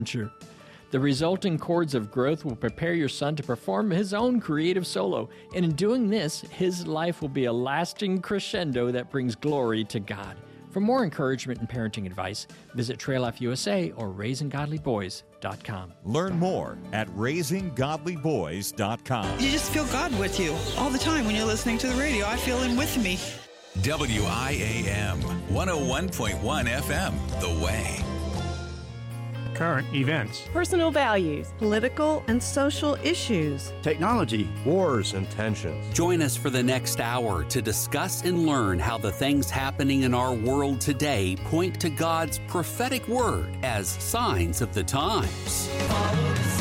Sure. The resulting chords of growth will prepare your son to perform his own creative solo, and in doing this, his life will be a lasting crescendo that brings glory to God. For more encouragement and parenting advice, visit Trail Life USA or RaisingGodlyBoys.com. Learn more at RaisingGodlyBoys.com. You just feel God with you all the time when you're listening to the radio. I feel Him with me. WIAM 101.1 FM, The Way. Current events, personal values, political and social issues, technology, wars, and tensions. Join us for the next hour to discuss and learn how the things happening in our world today point to God's prophetic word as signs of the times. Follow the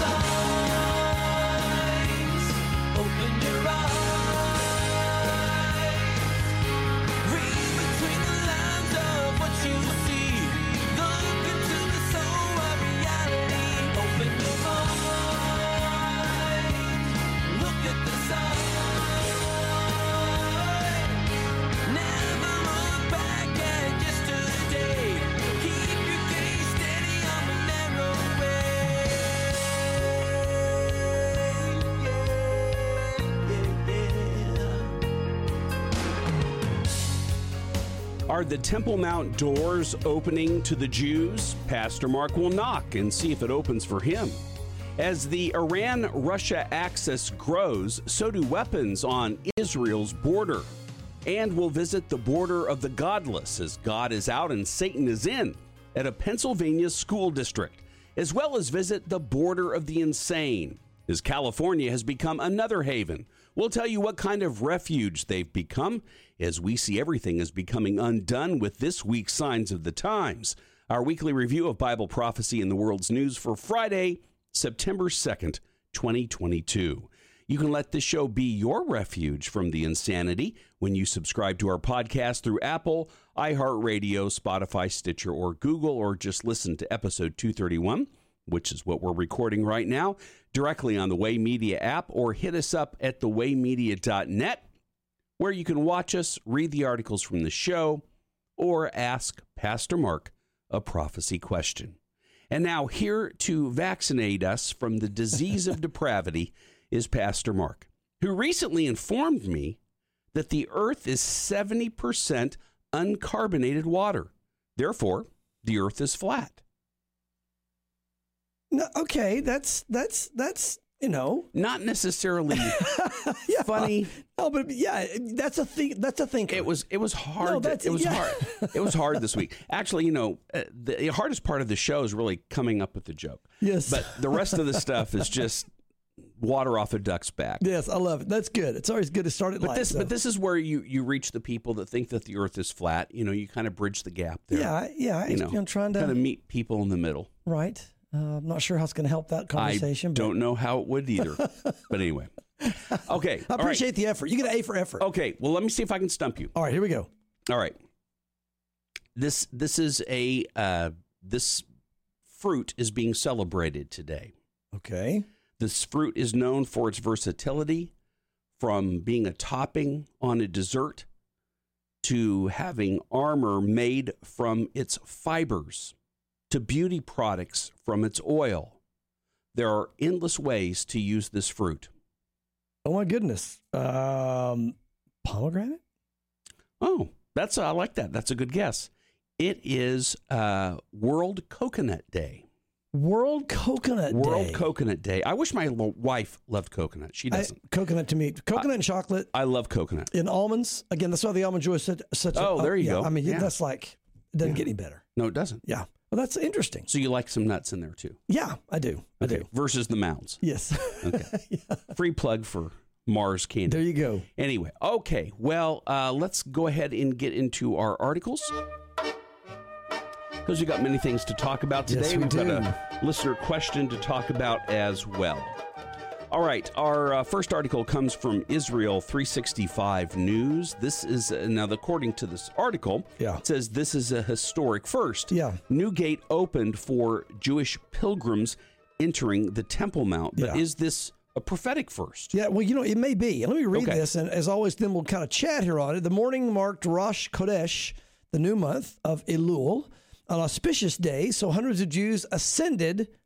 signs, open your eyes, read between the lines of what you see, look into the soul of reality, open your mind, look at the sign, never look back at yesterday, keep your gaze steady on the narrow Are the Temple Mount doors opening to the Jews? Pastor Mark will knock and see if it opens for him. As the Iran-Russia axis grows, so do weapons on Israel's border. And we'll visit the border of the godless as God is out and Satan is in at a Pennsylvania school district, as well as visit the border of the insane as California has become another haven. We'll tell you what kind of refuge they've become as we see everything is becoming undone with this week's Signs of the Times, our weekly review of Bible prophecy in the world's news for Friday, September 2nd, 2022. You can let this show be your refuge from the insanity when you subscribe to our podcast through Apple, iHeartRadio, Spotify, Stitcher, or Google, or just listen to episode 231, which is what we're recording right now, directly on the Way Media app, or hit us up at thewaymedia.net, where you can watch us, read the articles from the show, or ask Pastor Mark a prophecy question. And now, here to vaccinate us from the disease of depravity is Pastor Mark, who recently informed me that the earth is 70% uncarbonated water. Therefore, the earth is flat. No, okay, that's not necessarily funny. No, but yeah, that's a thing. That's a thinker. It was hard. Hard. It was hard this week. Actually, the hardest part of the show is really coming up with the joke. Yes, but the rest of the stuff is just water off a duck's back. Yes, I love it. That's good. It's always good to start it. But this is where you reach the people that think that the earth is flat. You kind of bridge the gap there. Yeah. I'm trying to kind of meet people in the middle. Right. I'm not sure how it's going to help that conversation. I don't know how it would either. But anyway. Okay. I appreciate the effort. You get an A for effort. Okay. Well, let me see if I can stump you. All right. Here we go. All right. This is this fruit is being celebrated today. Okay. This fruit is known for its versatility, from being a topping on a dessert to having armor made from its fibers, to beauty products from its oil. There are endless ways to use this fruit. Oh my goodness. Pomegranate? Oh, I like that. That's a good guess. It is World Coconut Day. World Coconut Day. I wish my wife loved coconut. She doesn't. Coconut to me. Coconut and chocolate. I love coconut. And almonds. Again, that's why the Almond Joy is such a... Oh, there you go. I mean, that's like... It doesn't get any better. No, it doesn't. Yeah. Well, that's interesting. So you like some nuts in there, too? Yeah, I do. I do. Versus the Mounds. Yes. Okay. Yeah. Free plug for Mars candy. There you go. Anyway, okay. Well, let's go ahead and get into our articles, because we've got many things to talk about today. Yes, we've got a listener question to talk about as well. All right, our first article comes from Israel 365 News. This is, now according to this article, it says this is a historic first. Yeah. New gate opened for Jewish pilgrims entering the Temple Mount. But is this a prophetic first? Yeah, well, it may be. Let me read this, and as always, then we'll kind of chat here on it. The morning marked Rosh Chodesh, the new month of Elul, an auspicious day, so hundreds of Jews ascended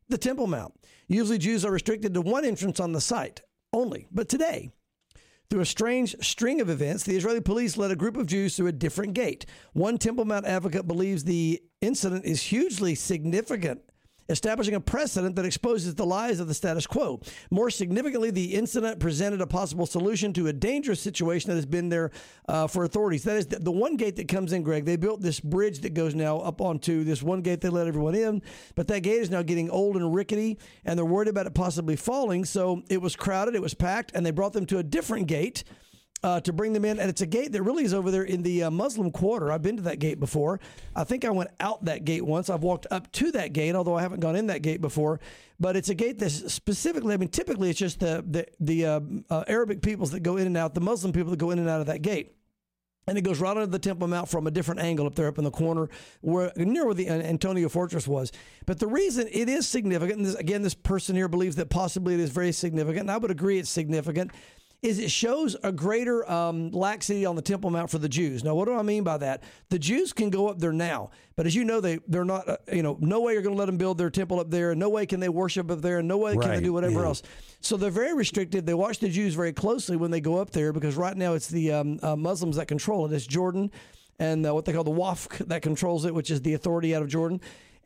the Temple Mount. Usually Jews are restricted to one entrance on the site only. But today, through a strange string of events, the Israeli police led a group of Jews through a different gate. One Temple Mount advocate believes the incident is hugely significant, establishing a precedent that exposes the lies of the status quo. More significantly, the incident presented a possible solution to a dangerous situation that has been there for authorities. That is, the one gate that comes in, Greg, they built this bridge that goes now up onto this one gate they let everyone in, but that gate is now getting old and rickety, and they're worried about it possibly falling, so it was crowded, it was packed, and they brought them to a different gate to bring them in. And it's a gate that really is over there in the Muslim quarter. I've been to that gate before. I think I went out that gate once. I've walked up to that gate, although I haven't gone in that gate before. But it's a gate that's specifically, I mean, typically it's just the Arabic peoples that go in and out, the Muslim people that go in and out of that gate. And it goes right under the Temple Mount from a different angle up there up in the corner near where the Antonia Fortress was. But the reason it is significant, and this person here believes that possibly it is very significant, and I would agree it's significant, is it shows a greater laxity on the Temple Mount for the Jews. Now, what do I mean by that? The Jews can go up there now, but as you know, they're not, no way you're going to let them build their temple up there, and no way can they worship up there, and no way can they do whatever else. So they're very restricted. They watch the Jews very closely when they go up there, because right now it's the Muslims that control it. It's Jordan and what they call the Waqf that controls it, which is the authority out of Jordan.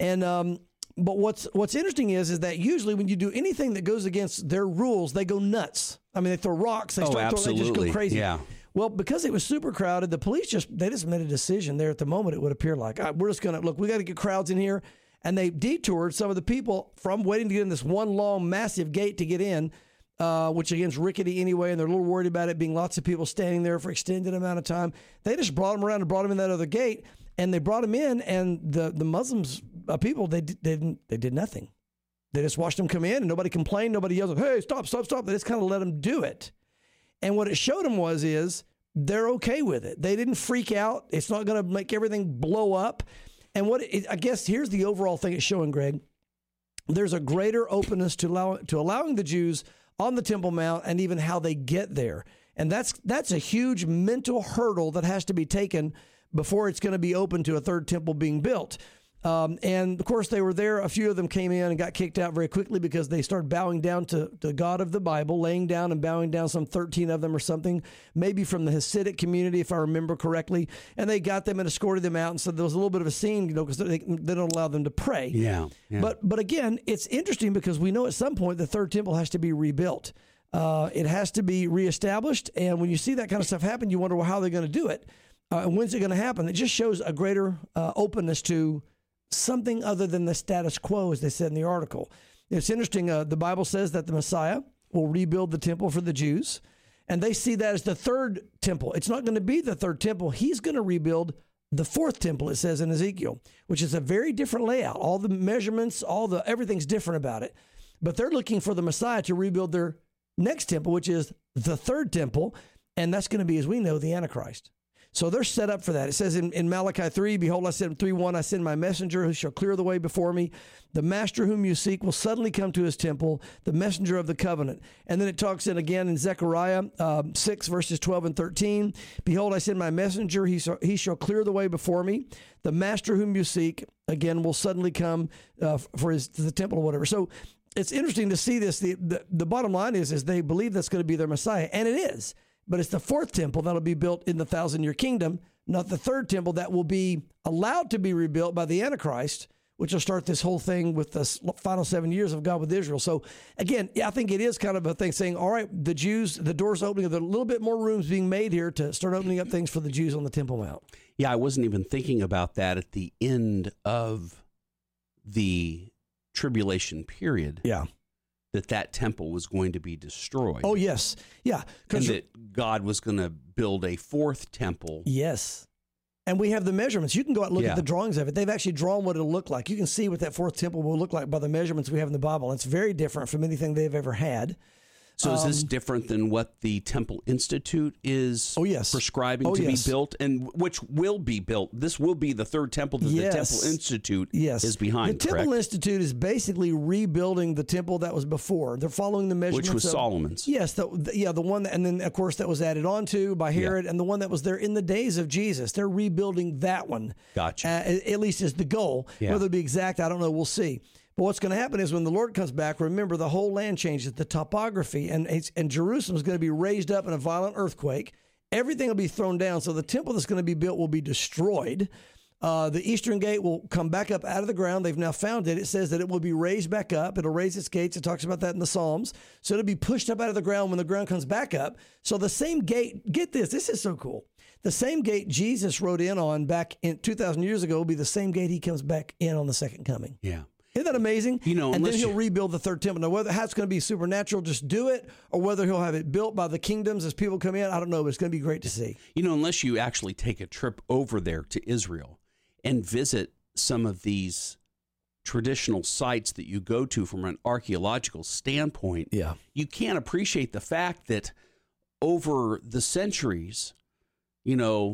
And but what's interesting is that usually when you do anything that goes against their rules, they go nuts. I mean, they throw rocks, they start throwing, they just go crazy. Yeah. Well, because it was super crowded, the police just made a decision there at the moment. It would appear like, we're just going to, look, we got to get crowds in here. And they detoured some of the people from waiting to get in this one long, massive gate to get in, which again is rickety anyway, and they're a little worried about it being lots of people standing there for extended amount of time. They just brought them around and brought them in that other gate, and they brought them in, and the Muslims people, they did nothing. They just watched them come in, and nobody complained. Nobody yelled, "Hey, stop, stop, stop." They just kind of let them do it. And what it showed them is they're okay with it. They didn't freak out. It's not going to make everything blow up. And I guess here's the overall thing it's showing, Greg. There's a greater openness to allowing the Jews on the Temple Mount and even how they get there. And that's a huge mental hurdle that has to be taken before it's going to be open to a third temple being built. And of course, they were there. A few of them came in and got kicked out very quickly because they started bowing down to the God of the Bible, laying down and bowing down, some 13 of them or something, maybe from the Hasidic community, if I remember correctly. And they got them and escorted them out. And so there was a little bit of a scene, because they don't allow them to pray. Yeah. But again, it's interesting because we know at some point the third temple has to be rebuilt. It has to be reestablished. And when you see that kind of stuff happen, you wonder, well, how are they going to do it? And when's it going to happen? It just shows a greater openness to something other than the status quo, as they said in the article. It's interesting. The Bible says that the Messiah will rebuild the temple for the Jews, and they see that as the third temple. It's not going to be the third temple. He's going to rebuild the fourth temple, it says in Ezekiel, which is a very different layout. All the measurements, everything's different about it. But they're looking for the Messiah to rebuild their next temple, which is the third temple, and that's going to be, as we know, the Antichrist. So they're set up for that. It says in Malachi 3, "Behold, I send 3:1, I send my messenger who shall clear the way before me. The master whom you seek will suddenly come to his temple, the messenger of the covenant." And then it talks again in Zechariah 6, verses 12 and 13. "Behold, I send my messenger, he shall clear the way before me. The master whom you seek, again, will suddenly come to the temple," or whatever. So it's interesting to see this. The bottom line is they believe that's going to be their Messiah, and it is. But it's the fourth temple that'll be built in the 1,000-year kingdom, not the third temple that will be allowed to be rebuilt by the Antichrist, which will start this whole thing with the final 7 years of God with Israel. So again, I think it is kind of a thing saying, all right, the Jews, the door's opening, there's a little bit more rooms being made here to start opening up things for the Jews on the Temple Mount. Yeah, I wasn't even thinking about that at the end of the tribulation period. Yeah. That temple was going to be destroyed. Oh, yes. Yeah. And that God was going to build a fourth temple. Yes. And we have the measurements. You can go out and look at the drawings of it. They've actually drawn what it'll look like. You can see what that fourth temple will look like by the measurements we have in the Bible. It's very different from anything they've ever had. So is this different than what the Temple Institute is prescribing to be built, and which will be built? This will be the third temple that the Temple Institute is behind, The Temple Institute is basically rebuilding the temple that was before. They're following the measurements. Which was Solomon's. Yes, the one, and then, of course, that was added on to by Herod, and the one that was there in the days of Jesus. They're rebuilding that one. Gotcha. At least is the goal. Yeah. Whether it be exact, I don't know. We'll see. But what's going to happen is when the Lord comes back, remember the whole land changes, the topography, and Jerusalem is going to be raised up in a violent earthquake. Everything will be thrown down, so the temple that's going to be built will be destroyed. The eastern gate will come back up out of the ground. They've now found it. It says that it will be raised back up. It'll raise its gates. It talks about that in the Psalms. So it'll be pushed up out of the ground when the ground comes back up. So the same gate, get this is so cool. The same gate Jesus rode in on back in 2,000 years ago will be the same gate he comes back in on the second coming. Yeah. Isn't that amazing? And then he'll rebuild the third temple. Now, whether how it's going to be supernatural, just do it, or whether he'll have it built by the kingdoms as people come in, I don't know, but it's going to be great to see. Unless you actually take a trip over there to Israel and visit some of these traditional sites that you go to from an archaeological standpoint, you can't appreciate the fact that over the centuries, I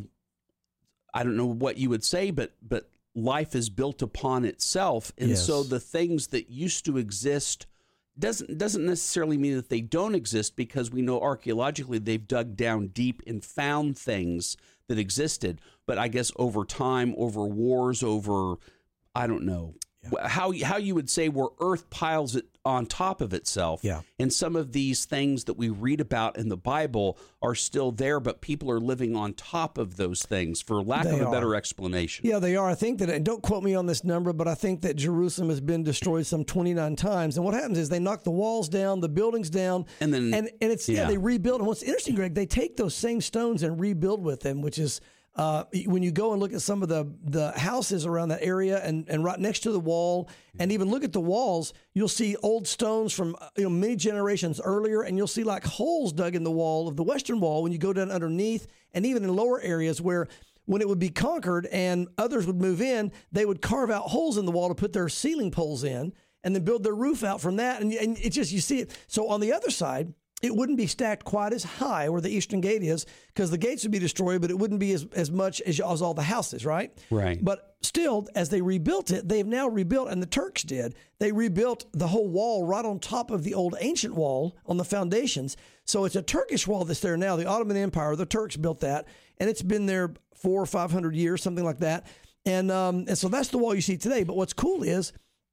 don't know what you would say, but life is built upon itself. And so the things that used to exist doesn't necessarily mean that they don't exist, because we know archaeologically they've dug down deep and found things that existed. But I guess over time, over wars, over, I don't know, how you would say where Earth piles it on top of itself. Yeah. And some of these things that we read about in the Bible are still there, but people are living on top of those things, for lack of a better explanation. Yeah, they are. I think that, and don't quote me on this number, but I think that Jerusalem has been destroyed some 29 times. And what happens is they knock the walls down, the buildings down, and then they rebuild. And what's interesting, Greg, they take those same stones and rebuild with them, which is when you go and look at some of the houses around that area and right next to the wall, and even look at the walls, you'll see old stones from many generations earlier, and you'll see like holes dug in the wall of the western wall when you go down underneath, and even in lower areas where when it would be conquered and others would move in, they would carve out holes in the wall to put their ceiling poles in and then build their roof out from that. And it just, you see it. So on the other side, it wouldn't be stacked quite as high where the eastern gate is, because the gates would be destroyed, but it wouldn't be as much as all the houses, right? Right. But still, as they rebuilt it, they've now rebuilt, and the Turks did, they rebuilt the whole wall right on top of the old ancient wall on the foundations. So it's a Turkish wall that's there now. The Ottoman Empire, the Turks built that, and it's been there 400 or 500 years, something like that. And so that's the wall you see today. But what's cool is,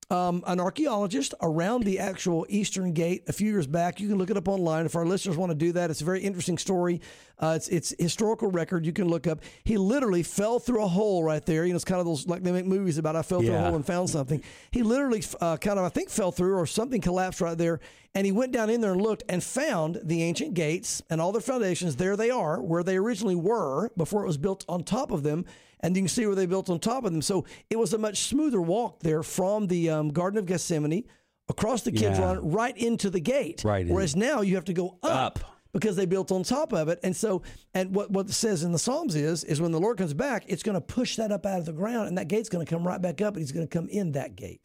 an archaeologist around the actual eastern gate a few years back. You can look it up online if our listeners want to do that. It's a very interesting story. It's historical record you can look up. He literally fell through a hole right there. It's kind of those, like they make movies about, I fell through a hole and found something. He literally I think fell through, or something collapsed right there. And he went down in there and looked and found the ancient gates and all their foundations. There they are, where they originally were before it was built on top of them. And you can see where they built on top of them. So it was a much smoother walk there from the Garden of Gethsemane across the Kidron right into the gate. Right. Whereas now you have to go up because they built on top of it. And so, and what it says in the Psalms is when the Lord comes back, it's going to push that up out of the ground, and that gate's going to come right back up, and he's going to come in that gate.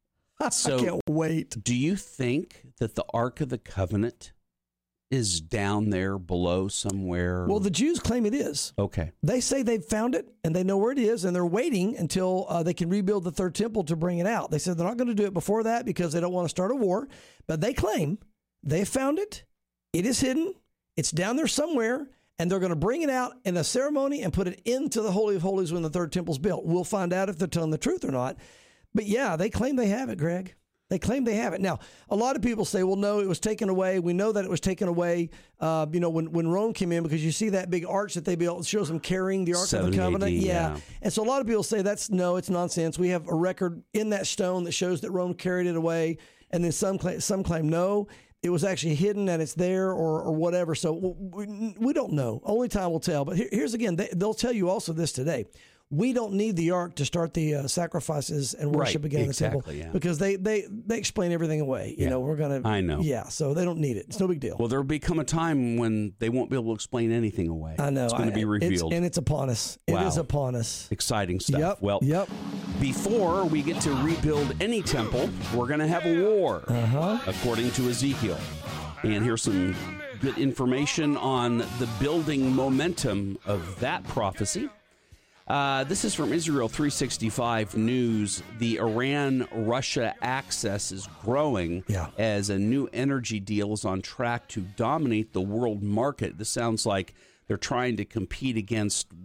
So I can't wait. Do you think that the Ark of the Covenant is down there below somewhere? Well, the Jews claim it is. Okay. They say they've found it and they know where it is, and they're waiting until they can rebuild the third temple to bring it out. They said they're not going to do it before that because they don't want to start a war, but they claim they found it. It is hidden. It's down there somewhere, and they're going to bring it out in a ceremony and put it into the Holy of Holies when the third temple's built. We'll find out if they're telling the truth or not. But yeah, they claim they have it, Greg. They claim they have it. Now, a lot of people say, well, no, it was taken away. We know that it was taken away, when Rome came in, because you see that big arch that they built. It shows them carrying the Ark of the Covenant. AD, yeah. And so a lot of people say it's nonsense. We have a record in that stone that shows that Rome carried it away. And then some claim no, it was actually hidden and it's there or whatever. So we don't know. Only time will tell. But here's again, they'll tell you also this today. We don't need the ark to start the sacrifices and worship again in the temple, because they explain everything away. We're going to. I know. Yeah, so they don't need it. It's no big deal. Well, there'll become a time when they won't be able to explain anything away. I know. It's going to be revealed. It's upon us. Wow. It is upon us. Exciting stuff. Yep. Well, before we get to rebuild any temple, we're going to have a war, according to Ezekiel. And here's some good information on the building momentum of that prophecy. This is from Israel 365 News. The Iran-Russia axis is growing as a new energy deal is on track to dominate the world market. This sounds like they're trying to compete against what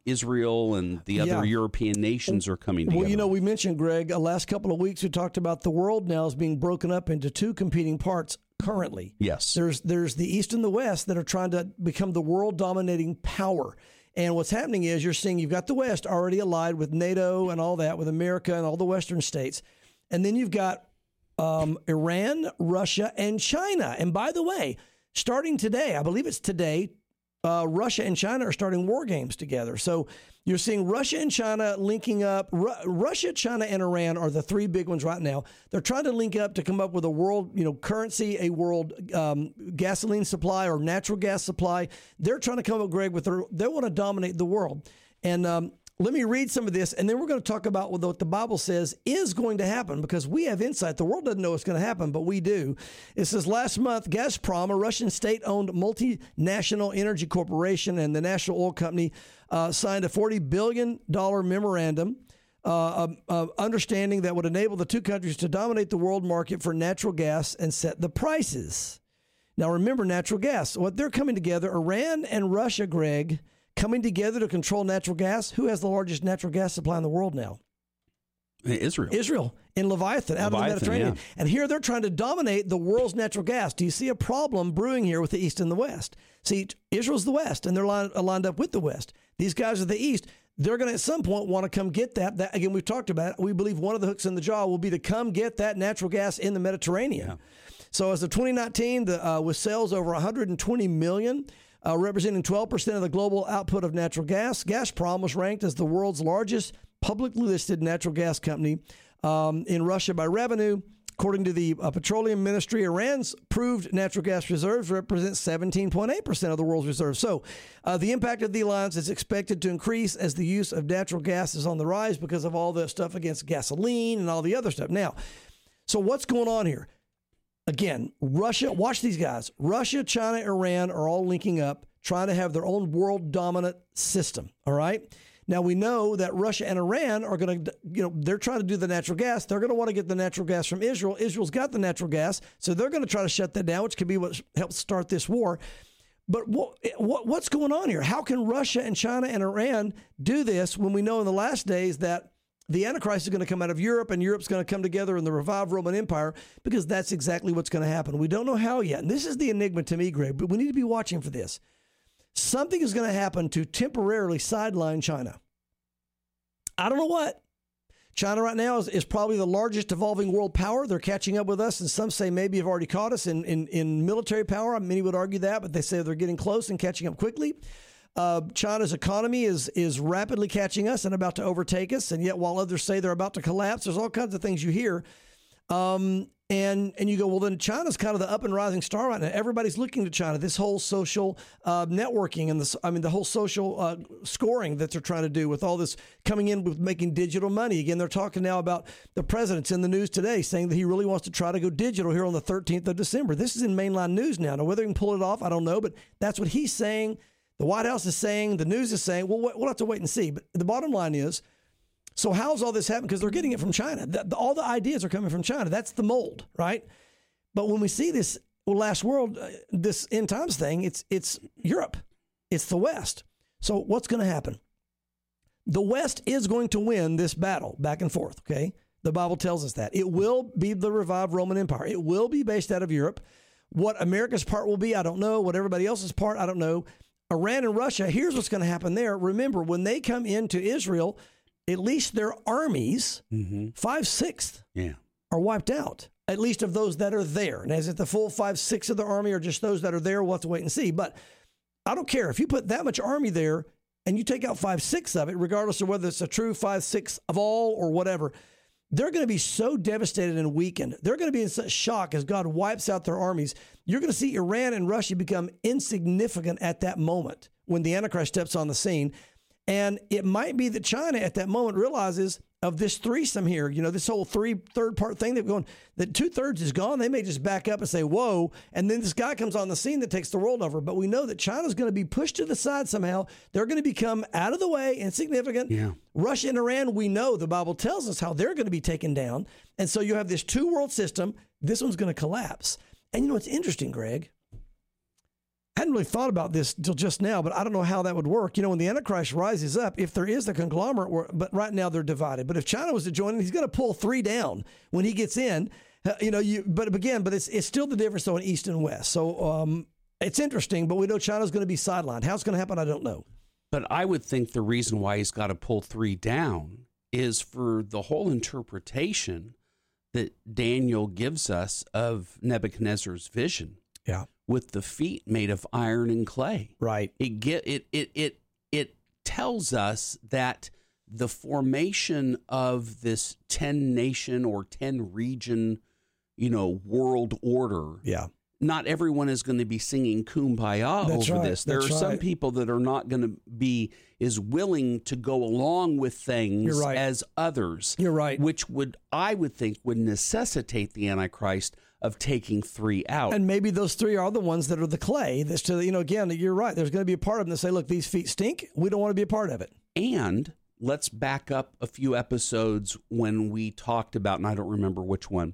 Israel and the other European nations are coming together. Well, you know, we mentioned, Greg, last couple of weeks we talked about the world now is being broken up into two competing parts currently. Yes. There's the East and the West that are trying to become the world dominating power. And what's happening is you're seeing you've got the West already allied with NATO and all that, with America and all the Western states. And then you've got Iran, Russia, and China. And by the way, starting today, I believe it's today, Russia and China are starting war games together. So you're seeing Russia and China linking up. Russia, China, and Iran are the three big ones right now. They're trying to link up to come up with a world, currency, a world gasoline supply or natural gas supply. They're trying to come up, Greg, they want to dominate the world. And let me read some of this, and then we're going to talk about what the Bible says is going to happen, because we have insight. The world doesn't know what's going to happen, but we do. It says last month, Gazprom, a Russian state-owned multinational energy corporation, and the national oil company signed a $40 billion memorandum understanding that would enable the two countries to dominate the world market for natural gas and set the prices. Now, remember, natural gas, what they're coming together, Iran and Russia, Greg, coming together to control natural gas. Who has the largest natural gas supply in the world now? Israel in Leviathan, out of the Mediterranean. Yeah. And here they're trying to dominate the world's natural gas. Do you see a problem brewing here with the East and the West? See, Israel's the West, and they're lined up with the West. These guys are the East. They're going to at some point want to come get that. That again, we've talked about it. We believe one of the hooks in the jaw will be to come get that natural gas in the Mediterranean. Yeah. So as of 2019, with sales over 120 million, representing 12% of the global output of natural gas, Gazprom was ranked as the world's largest publicly listed natural gas company in Russia by revenue. According to the Petroleum Ministry, Iran's proved natural gas reserves represent 17.8% of the world's reserves. So the impact of the alliance is expected to increase as the use of natural gas is on the rise because of all the stuff against gasoline and all the other stuff. Now, so what's going on here? Again, Russia, watch these guys. Russia, China, Iran are all linking up, trying to have their own world dominant system. All right. Now, we know that Russia and Iran are going to, they're trying to do the natural gas. They're going to want to get the natural gas from Israel. Israel's got the natural gas. So they're going to try to shut that down, which could be what helps start this war. But what's going on here? How can Russia and China and Iran do this when we know in the last days that the Antichrist is going to come out of Europe, and Europe's going to come together in the revived Roman Empire, because that's exactly what's going to happen. We don't know how yet. And this is the enigma to me, Greg, but we need to be watching for this. Something is going to happen to temporarily sideline China. I don't know what. China right now is probably the largest evolving world power. They're catching up with us, and some say maybe have already caught us in military power. Many would argue that, but they say they're getting close and catching up quickly. China's economy is rapidly catching us and about to overtake us. And yet, while others say they're about to collapse, there's all kinds of things you hear. And you go, well, then China's kind of the up and rising star right now. Everybody's looking to China. This whole social networking and the whole social scoring that they're trying to do with all this coming in with making digital money. Again, they're talking now about the president's in the news today saying that he really wants to try to go digital here on the 13th of December. This is in mainline news now. Now, whether he can pull it off, I don't know, but that's what he's saying. The White House is saying, the news is saying, well, we'll have to wait and see. But the bottom line is, so how's all this happening? Because they're getting it from China. All the ideas are coming from China. That's the mold, right? But when we see this last world, this end times thing, it's Europe. It's the West. So what's going to happen? The West is going to win this battle back and forth, okay? The Bible tells us that. It will be the revived Roman Empire. It will be based out of Europe. What America's part will be, I don't know. What everybody else's part, I don't know. Iran and Russia, here's what's going to happen there. Remember, when they come into Israel, at least their armies, 5/6 are wiped out, at least of those that are there. And is it the full 5/6 of the army or just those that are there? We'll have to wait and see. But I don't care. If you put that much army there and you take out 5/6 of it, regardless of whether it's a true 5/6 of all or whatever, they're going to be so devastated and weakened. They're going to be in such shock as God wipes out their armies. You're going to see Iran and Russia become insignificant at that moment when the Antichrist steps on the scene. And it might be that China at that moment realizes of this threesome here, this whole third part thing that going, that 2/3 is gone. They may just back up and say, whoa. And then this guy comes on the scene that takes the world over. But we know that China's going to be pushed to the side somehow. They're going to become out of the way, insignificant. Yeah. Russia and Iran, we know the Bible tells us how they're going to be taken down. And so you have this two world system. This one's going to collapse. And it's interesting, Greg. hadn't really thought about this till just now, but I don't know how that would work. When the Antichrist rises up, if there is the conglomerate, but right now they're divided. But if China was to join in, he's going to pull 3 down when he gets in. But it's still the difference though in East and West. So it's interesting, but we know China's going to be sidelined. How it's going to happen, I don't know. But I would think the reason why he's got to pull 3 down is for the whole interpretation that Daniel gives us of Nebuchadnezzar's vision. Yeah. With the feet made of iron and clay. Right. It tells us that the formation of this 10 nation or 10 region, world order. Yeah. Not everyone is going to be singing Kumbaya over this. There are some people that are not going to be as willing to go along with things as others. You're right. Which I would think would necessitate the Antichrist of taking 3 out. And maybe those 3 are the ones that are the clay. That's again, you're right. There's going to be a part of them that say, look, these feet stink. We don't want to be a part of it. And let's back up a few episodes when we talked about, and I don't remember which one,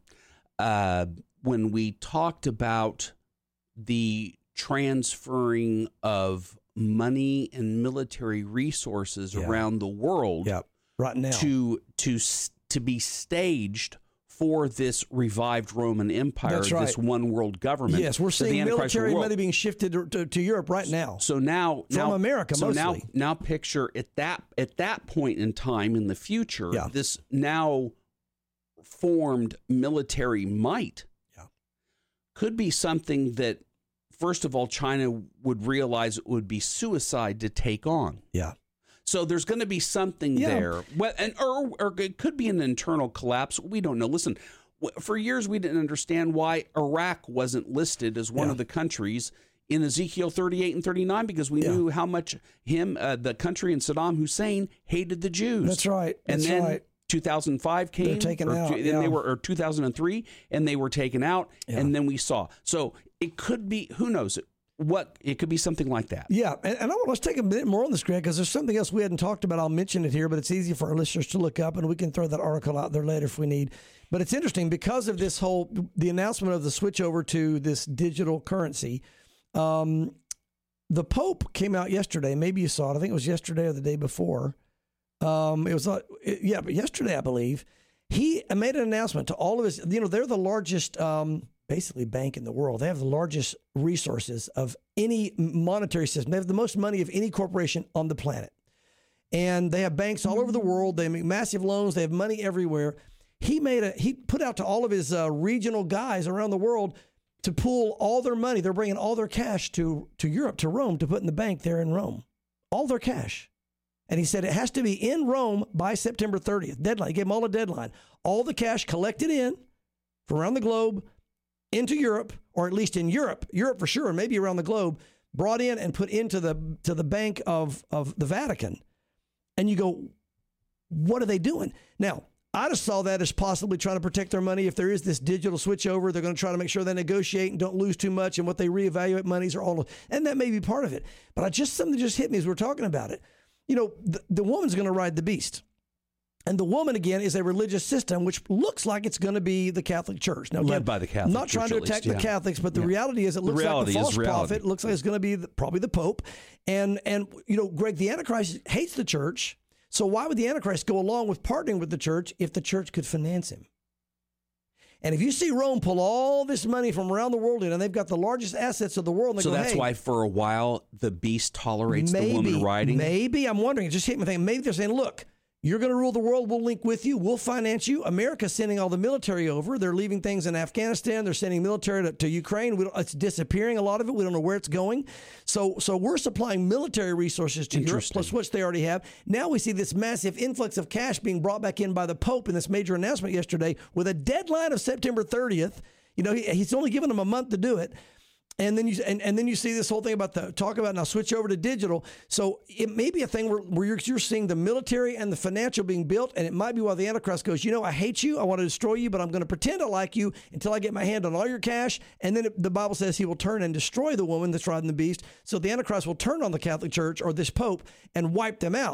when we talked about the transferring of money and military resources around the world right now to be staged for this revived Roman Empire, this one world government. Yes, we're seeing military money being shifted to Europe right now. So now from America, mostly. Now picture at that point in time in the future, this now formed military might could be something that, first of all, China would realize it would be suicide to take on. Yeah. So there's going to be something there. Well, or it could be an internal collapse. We don't know. Listen, for years we didn't understand why Iraq wasn't listed as one of the countries in Ezekiel 38 and 39 because we knew how much the country and Saddam Hussein hated the Jews. That's right. And then 2005 came, they're taken out, and they were, or 2003, and they were taken out, and then we saw. So it could be, who knows, it could be something like that. Yeah, and let's take a minute more on this, Greg, because there's something else we hadn't talked about. I'll mention it here, but it's easy for our listeners to look up, and we can throw that article out there later if we need. But it's interesting because of the announcement of the switch over to this digital currency. The Pope came out yesterday. Maybe you saw it. I think it was yesterday or the day before. But yesterday, I believe, he made an announcement to all of his, they're the largest, basically bank in the world. They have the largest resources of any monetary system. They have the most money of any corporation on the planet. And they have banks all over the world. They make massive loans. They have money everywhere. He put out to all of his regional guys around the world to pool all their money. They're bringing all their cash to Europe, to Rome, to put in the bank there in Rome. All their cash. And he said it has to be in Rome by September 30th. Deadline. He gave them all a deadline. All the cash collected in from around the globe into Europe, or at least in Europe for sure, and maybe around the globe, brought in and put into the bank of the Vatican. And you go, what are they doing? Now, I just saw that as possibly trying to protect their money. If there is this digital switchover, they're going to try to make sure they negotiate and don't lose too much, and what they reevaluate monies are all, and that may be part of it. But something just hit me as we're talking about it. The woman's going to ride the beast. And the woman, again, is a religious system, which looks like it's going to be the Catholic Church. Now, again, led by the Catholic Church. Not trying to attack the Catholics, but the reality is it looks like the false prophet. It looks like it's going to be probably the Pope. And Greg, the Antichrist hates the church. So why would the Antichrist go along with partnering with the church if the church could finance him? And if you see Rome pull all this money from around the world in, and they've got the largest assets of the world, and they that's why for a while the beast tolerates the woman riding? Maybe. I'm wondering. It just hit me thinking, maybe they're saying, look, you're going to rule the world. We'll link with you. We'll finance you. America's sending all the military over. They're leaving things in Afghanistan. They're sending military to Ukraine. It's disappearing, a lot of it. We don't know where it's going. So we're supplying military resources to Europe, plus which they already have. Now we see this massive influx of cash being brought back in by the Pope in this major announcement yesterday with a deadline of September 30th. He's only given them a month to do it. And then you see this whole thing about now switch over to digital. So it may be a thing where you're seeing the military and the financial being built, and it might be while the Antichrist goes, I hate you, I want to destroy you, but I'm going to pretend I like you until I get my hand on all your cash. And then the Bible says he will turn and destroy the woman that's riding the beast. So the Antichrist will turn on the Catholic Church or this Pope and wipe them out.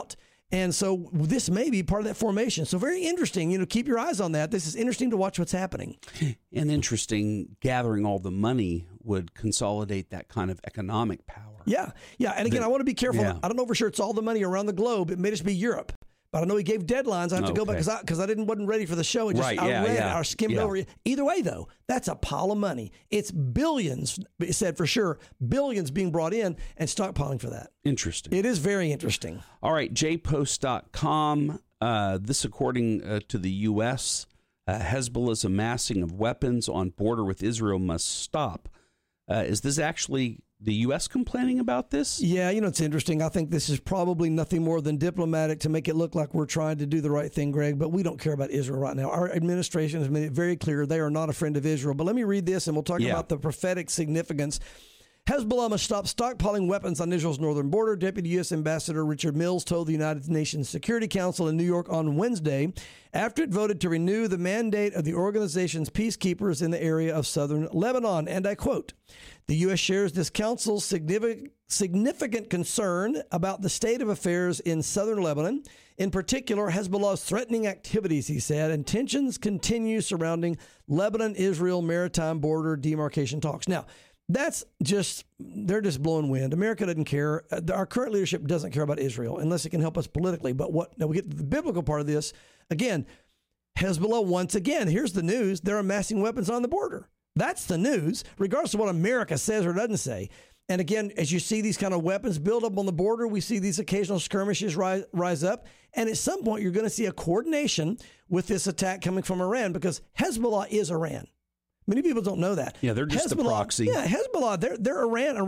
And so this may be part of that formation. So very interesting. Keep your eyes on that. This is interesting to watch what's happening. And interesting, gathering all the money would consolidate that kind of economic power. Yeah. And again, I want to be careful. Yeah. I don't know for sure it's all the money around the globe. It may just be Europe. But I know he gave deadlines. I have to go back because I wasn't ready for the show. I read it. I skimmed over it. Either way, though, that's a pile of money. It's billions, it said for sure, billions being brought in and stockpiling for that. Interesting. It is very interesting. All right, jpost.com. This, according to the U.S., Hezbollah's amassing of weapons on border with Israel must stop. Is this actually the U.S. complaining about this? Yeah, it's interesting. I think this is probably nothing more than diplomatic to make it look like we're trying to do the right thing, Greg, but we don't care about Israel right now. Our administration has made it very clear they are not a friend of Israel. But let me read this, and we'll talk about the prophetic significance. Hezbollah must stop stockpiling weapons on Israel's northern border. Deputy U.S. Ambassador Richard Mills told the United Nations Security Council in New York on Wednesday after it voted to renew the mandate of the organization's peacekeepers in the area of southern Lebanon. And I quote, "The U.S. shares this council's significant concern about the state of affairs in southern Lebanon, in particular Hezbollah's threatening activities," he said, "and tensions continue surrounding Lebanon-Israel maritime border demarcation talks." Now, they're just blowing wind. America doesn't care. Our current leadership doesn't care about Israel unless it can help us politically. But now we get to the biblical part of this. Again, Hezbollah, once again, here's the news. They're amassing weapons on the border. That's the news, regardless of what America says or doesn't say. And again, as you see these kind of weapons build up on the border, we see these occasional skirmishes rise up. And at some point, you're going to see a coordination with this attack coming from Iran, because Hezbollah is Iran. Many people don't know that. Yeah, they're just the proxy. Yeah, Hezbollah, they're Iran.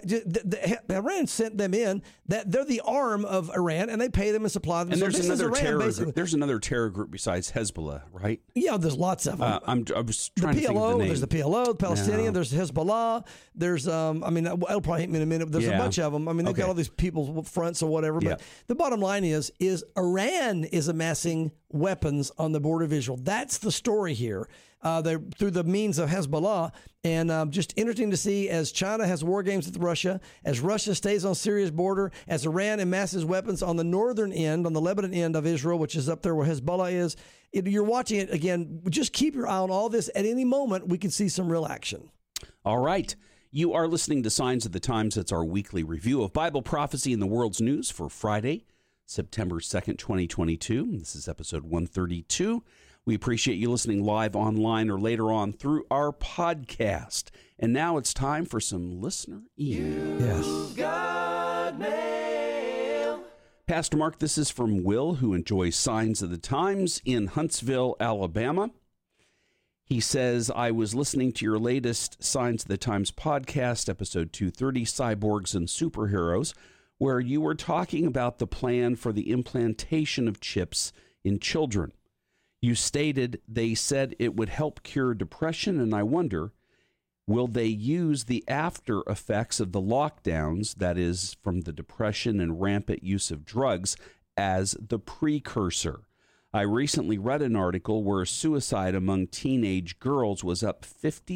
Iran sent them in. That they're the arm of Iran, and they pay them and supply them. And so there's another terror group. There's another terror group besides Hezbollah, right? Yeah, there's lots of them. I was trying to think of the name. There's the PLO, the Palestinian. There's Hezbollah. There's it'll probably hit me in a minute. There's a bunch of them. They've got all these people's fronts or whatever. But the bottom line is Iran is amassing weapons on the border of Israel. That's the story here. They're through the means of Hezbollah. And just interesting to see as China has war games with Russia, as Russia stays on Syria's border, as Iran amasses weapons on the northern end, on the Lebanon end of Israel, which is up there where Hezbollah is. You're watching it again. Just keep your eye on all this. At any moment, we could see some real action. All right. You are listening to Signs of the Times. It's our weekly review of Bible prophecy in the world's news for Friday, September 2nd, 2022. This is episode 132. We appreciate you listening live online or later on through our podcast. And now it's time for some listener email. Yes. God mail. Pastor Mark, this is from Will, who enjoys Signs of the Times in Huntsville, Alabama. He says, I was listening to your latest Signs of the Times podcast, episode 230, Cyborgs and Superheroes, where you were talking about the plan for the implantation of chips in children. You stated they said it would help cure depression, and I wonder, will they use the after effects of the lockdowns, that is, from the depression and rampant use of drugs, as the precursor? I recently read an article where suicide among teenage girls was up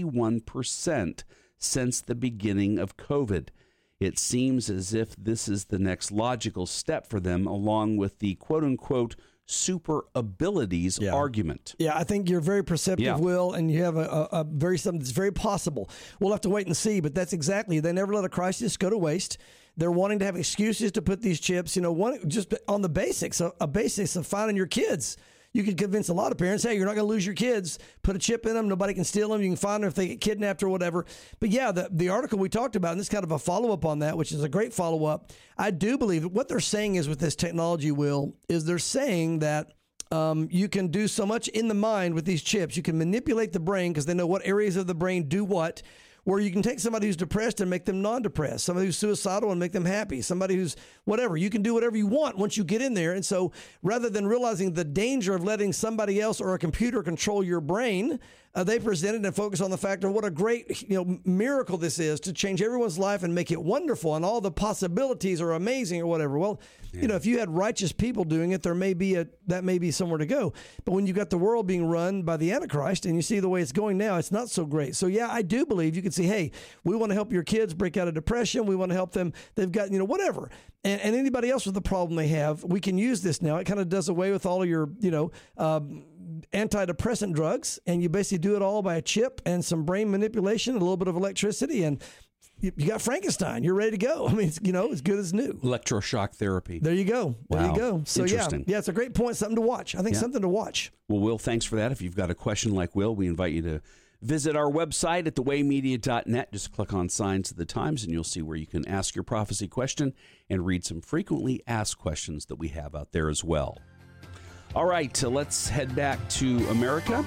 51% since the beginning of COVID. It seems as if this is the next logical step for them, along with the quote-unquote super abilities argument. Yeah, I think you're very perceptive, Will, and you have a very something that's very possible. We'll have to wait and see, but that's exactly, they never let a crisis go to waste. They're wanting to have excuses to put these chips, just on the basics, a basics of finding your kids. You can convince a lot of parents, hey, you're not going to lose your kids. Put a chip in them. Nobody can steal them. You can find them if they get kidnapped or whatever. But yeah, the article we talked about, and this is kind of a follow-up on that, which is a great follow-up. I do believe that what they're saying is with this technology, Will, is they're saying that you can do so much in the mind with these chips. You can manipulate the brain because they know what areas of the brain do what. Where you can take somebody who's depressed and make them non-depressed, somebody who's suicidal and make them happy, somebody who's whatever. You can do whatever you want once you get in there. And so rather than realizing the danger of letting somebody else or a computer control your brain, they presented and focused on the fact of what a great miracle this is to change everyone's life and make it wonderful, and all the possibilities are amazing or whatever. Well, if you had righteous people doing it, that may be somewhere to go. But when you've got the world being run by the Antichrist and you see the way it's going now, it's not so great. So yeah, I do believe you can see, hey, we want to help your kids break out of depression. We want to help them. They've got, whatever. And anybody else with the problem they have, we can use this now. It kind of does away with all of your, antidepressant drugs, and you basically do it all by a chip and some brain manipulation, a little bit of electricity, and you got Frankenstein. You're ready to go. I mean, it's, as good as new. Electroshock therapy. There you go. There you go. So Interesting. Yeah, it's a great point. Something to watch. I think something to watch. Well, Will, thanks for that. If you've got a question like Will, we invite you to visit our website at thewaymedia.net. Just click on Signs of the Times, and you'll see where you can ask your prophecy question and read some frequently asked questions that we have out there as well. All right, let's head back to America.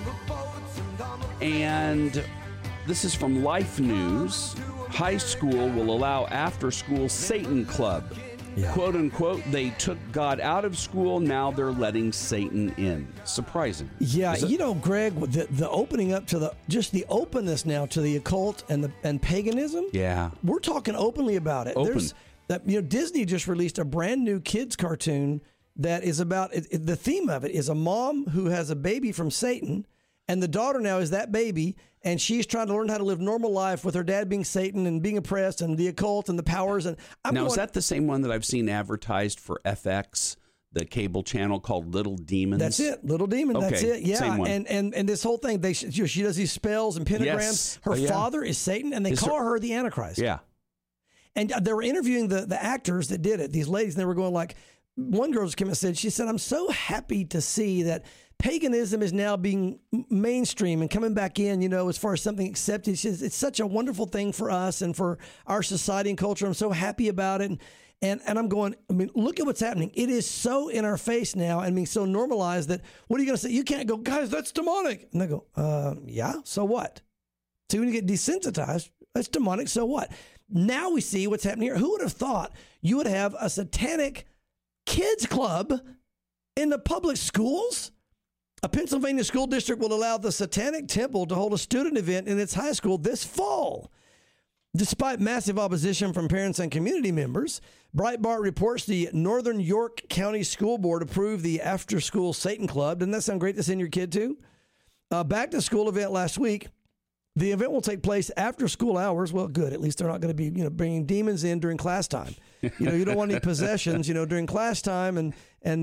And this is from Life News. High school will allow after-school Satan club. Yeah. Quote, unquote, they took God out of school, now they're letting Satan in. Surprising. Yeah, Greg, the opening up to the openness now to the occult and paganism. Yeah. We're talking openly about it. Disney just released a brand new kids cartoon that is about, the theme of it is a mom who has a baby from Satan, and the daughter now is that baby, and she's trying to learn how to live normal life with her dad being Satan and being oppressed and the occult and the powers. And is that the same one that I've seen advertised for FX, the cable channel called Little Demons? That's it, Little Demon. Okay, that's it. Yeah, same one. And this whole thing, she does these spells and pentagrams. Yes. Her father is Satan, and they call her the Antichrist. Yeah. And they were interviewing the actors that did it, these ladies, and they were going like, one girl just came and said, I'm so happy to see that paganism is now being mainstream and coming back in, as far as something accepted. She says, it's such a wonderful thing for us and for our society and culture. I'm so happy about it. And I'm going, look at what's happening. It is so in our face now and being so normalized that what are you going to say? You can't go, guys, that's demonic. And they go, yeah, so what? So when you get desensitized, that's demonic, so what? Now we see what's happening here. Who would have thought you would have a satanic kids club in the public schools? A Pennsylvania school district will allow the Satanic Temple to hold a student event in its high school this fall. Despite massive opposition from parents and community members, Breitbart reports the Northern York County School Board approved the after-school Satan Club. Doesn't that sound great to send your kid to? Back-to-school event last week. The event will take place after school hours. Well, good. At least they're not going to be, bringing demons in during class time. You don't want any possessions, during class time, and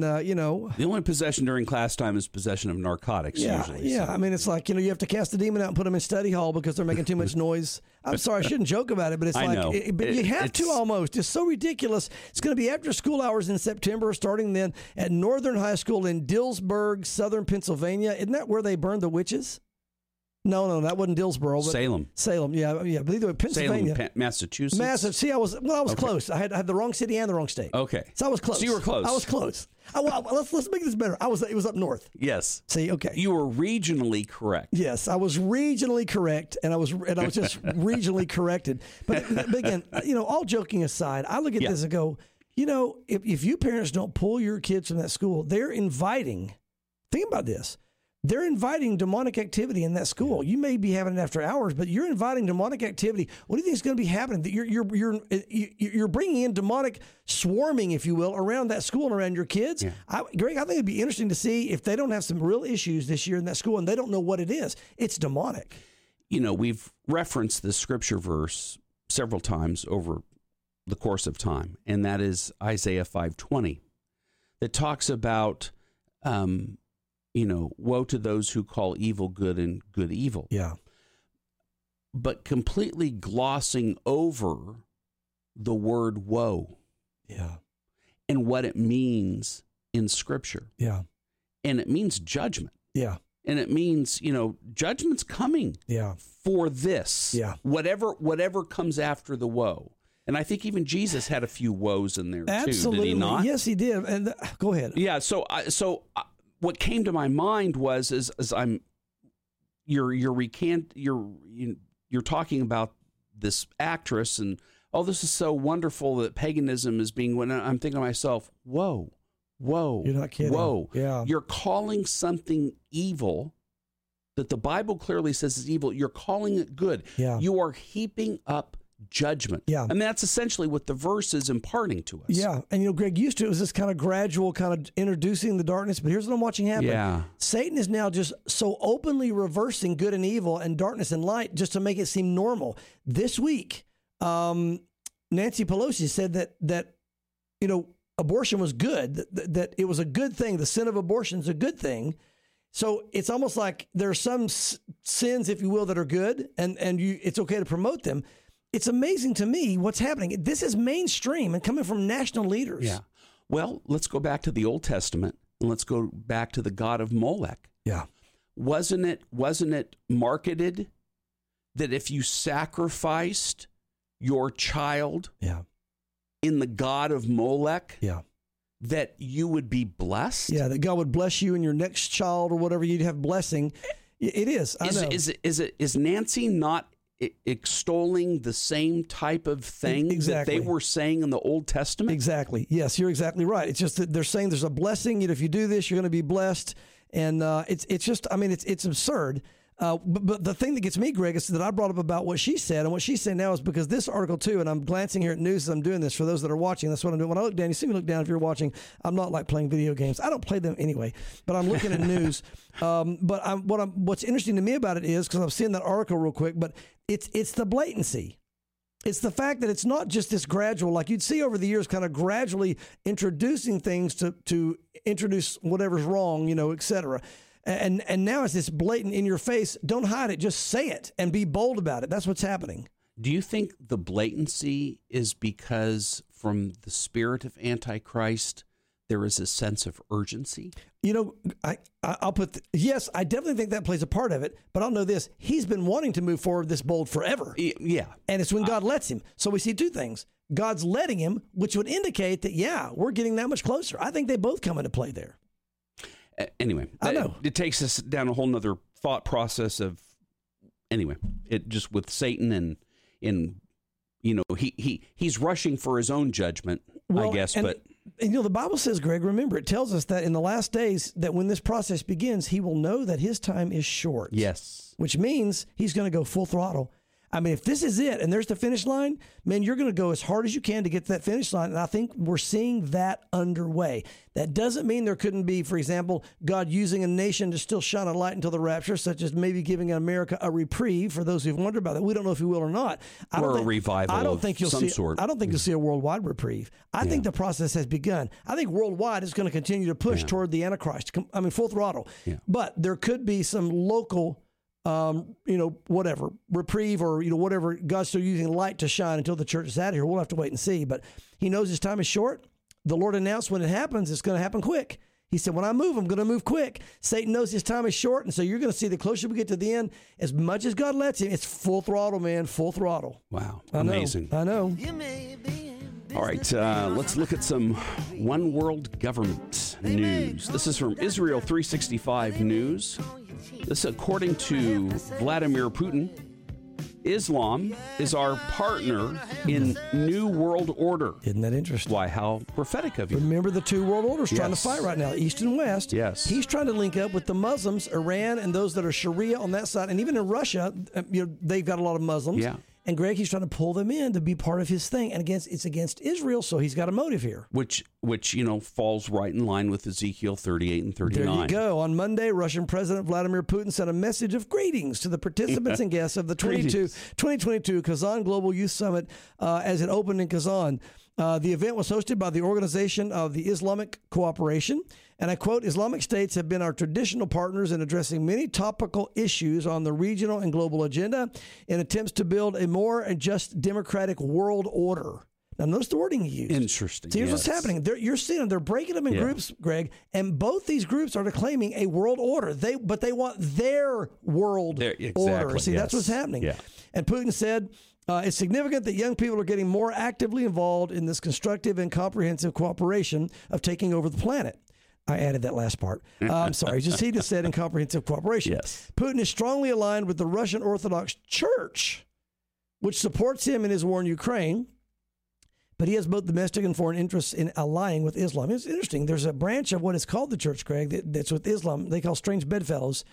The only possession during class time is possession of narcotics. Usually. Yeah. So. It's like you have to cast the demon out and put them in study hall because they're making too much noise. I'm sorry, I shouldn't joke about it, but it's but you have to almost. It's so ridiculous. It's going to be after school hours in September, starting then at Northern High School in Dillsburg, Southern Pennsylvania. Isn't that where they burned the witches? No, that wasn't Dillsboro. But Salem, yeah. But either way, Pennsylvania. Salem, Massachusetts. See, I was close. I had the wrong city and the wrong state. Okay. So I was close. So you were close. I was close. Well, let's make this better. It was up north. Yes. See, okay. You were regionally correct. Yes, I was regionally correct, and I was just regionally corrected. But again, all joking aside, I look at this and go, if you parents don't pull your kids from that school, they're inviting. Think about this. They're inviting demonic activity in that school. You may be having it after hours, but you're inviting demonic activity. What do you think is going to be happening? You're bringing in demonic swarming, if you will, around that school and around your kids. Yeah. Greg, I think it'd be interesting to see if they don't have some real issues this year in that school and they don't know what it is. It's demonic. We've referenced this scripture verse several times over the course of time, and that is Isaiah 5:20, that talks about woe to those who call evil good and good evil. Yeah. But completely glossing over the word woe. Yeah. And what it means in Scripture. Yeah. And it means judgment. Yeah. And it means, judgment's coming. Yeah. For this. Yeah. Whatever comes after the woe. And I think even Jesus had a few woes in there Absolutely. too. Did he not? Yes, he did. And go ahead. Yeah. So what came to my mind was as you're talking about this actress and this is so wonderful that paganism is being. When I'm thinking to myself, whoa, you're not kidding. Whoa, yeah, you're calling something evil that the Bible clearly says is evil, you're calling it good. Yeah. You are heaping up judgment. Yeah. And that's essentially what the verse is imparting to us. Yeah. And, Greg, used to it was this kind of gradual kind of introducing the darkness, but here's what I'm watching happen. Yeah. Satan is now just so openly reversing good and evil and darkness and light just to make it seem normal. This week, Nancy Pelosi said that abortion was good, that it was a good thing. The sin of abortion is a good thing. So it's almost like there are some sins, if you will, that are good, and it's okay to promote them. It's amazing to me what's happening. This is mainstream and coming from national leaders. Yeah. Well, let's go back to the Old Testament and let's go back to the god of Molech. Yeah. Wasn't it marketed that if you sacrificed your child in the god of Molech, that you would be blessed? Yeah, that God would bless you and your next child or whatever, you'd have blessing. It is. I know. Is Nancy not extolling the same type of thing that they were saying in the Old Testament? Exactly. Yes, you're exactly right. It's just that they're saying there's a blessing. If you do this, you're going to be blessed. And it's just, I mean, it's absurd. But the thing that gets me, Greg, is that I brought up about what she said, and what she's saying now is because this article too, and I'm glancing here at news as I'm doing this for those that are watching. That's what I'm doing. When I look down, you see me look down if you're watching. I'm not like playing video games. I don't play them anyway, but I'm looking at news. What's interesting to me about it is, because I'm seeing that article real quick, but it's the blatancy. It's the fact that it's not just this gradual, like you'd see over the years, kind of gradually introducing things to introduce whatever's wrong, et cetera. And now it's this blatant in your face. Don't hide it. Just say it and be bold about it. That's what's happening. Do you think the blatancy is because from the spirit of Antichrist, there is a sense of urgency? I'll put, yes, I definitely think that plays a part of it, but I'll know this. He's been wanting to move forward this bold forever. Yeah. And it's when God lets him. So we see two things. God's letting him, which would indicate that, we're getting that much closer. I think they both come into play there. Anyway, I know. It takes us down a whole nother thought process of, it just with Satan and he's rushing for his own judgment, I guess. But the Bible says, Greg, remember, it tells us that in the last days, that when this process begins, he will know that his time is short. Yes. Which means he's going to go full throttle. I mean, if this is it and there's the finish line, man, you're going to go as hard as you can to get to that finish line. And I think we're seeing that underway. That doesn't mean there couldn't be, for example, God using a nation to still shine a light until the rapture, such as maybe giving America a reprieve for those who've wondered about that. We don't know if he will or not. Or a revival of some sort. I don't think you'll see a worldwide reprieve. I think the process has begun. I think worldwide is going to continue to push toward the Antichrist. I mean, full throttle. Yeah. But there could be some local whatever, reprieve or, whatever. God's still using light to shine until the church is out of here. We'll have to wait and see. But he knows his time is short. The Lord announced when it happens, it's going to happen quick. He said, when I move, I'm going to move quick. Satan knows his time is short. And so you're going to see the closer we get to the end, as much as God lets him, it's full throttle, man, full throttle. Wow. Amazing. I know. All right, let's look at some one world government news. This is from Israel 365 News. This, according to Vladimir Putin, Islam is our partner in New World Order. Isn't that interesting? Why? How prophetic of you. Remember the two world orders trying to fight right now, East and West. Yes. He's trying to link up with the Muslims, Iran, and those that are Sharia on that side. And even in Russia, they've got a lot of Muslims. Yeah. And Greg, he's trying to pull them in to be part of his thing. And it's against Israel, so he's got a motive here. Which falls right in line with Ezekiel 38 and 39. There you go. On Monday, Russian President Vladimir Putin sent a message of greetings to the participants and guests of the 2022 Kazan Global Youth Summit as it opened in Kazan. The event was hosted by the Organization of the Islamic Cooperation. And I quote, Islamic states have been our traditional partners in addressing many topical issues on the regional and global agenda in attempts to build a more just democratic world order. Now, notice the wording he used. Interesting. See, here's what's happening. You're seeing them. They're breaking them in groups, Greg, and both these groups are claiming a world order. But they want their world order. See, that's what's happening. Yeah. And Putin said, it's significant that young people are getting more actively involved in this constructive and comprehensive cooperation of taking over the planet. I added that last part. I'm sorry. He just said in comprehensive cooperation. Yes. Putin is strongly aligned with the Russian Orthodox Church, which supports him in his war in Ukraine. But he has both domestic and foreign interests in allying with Islam. It's interesting. There's a branch of what is called the church, Greg, that's with Islam. They call strange bedfellows.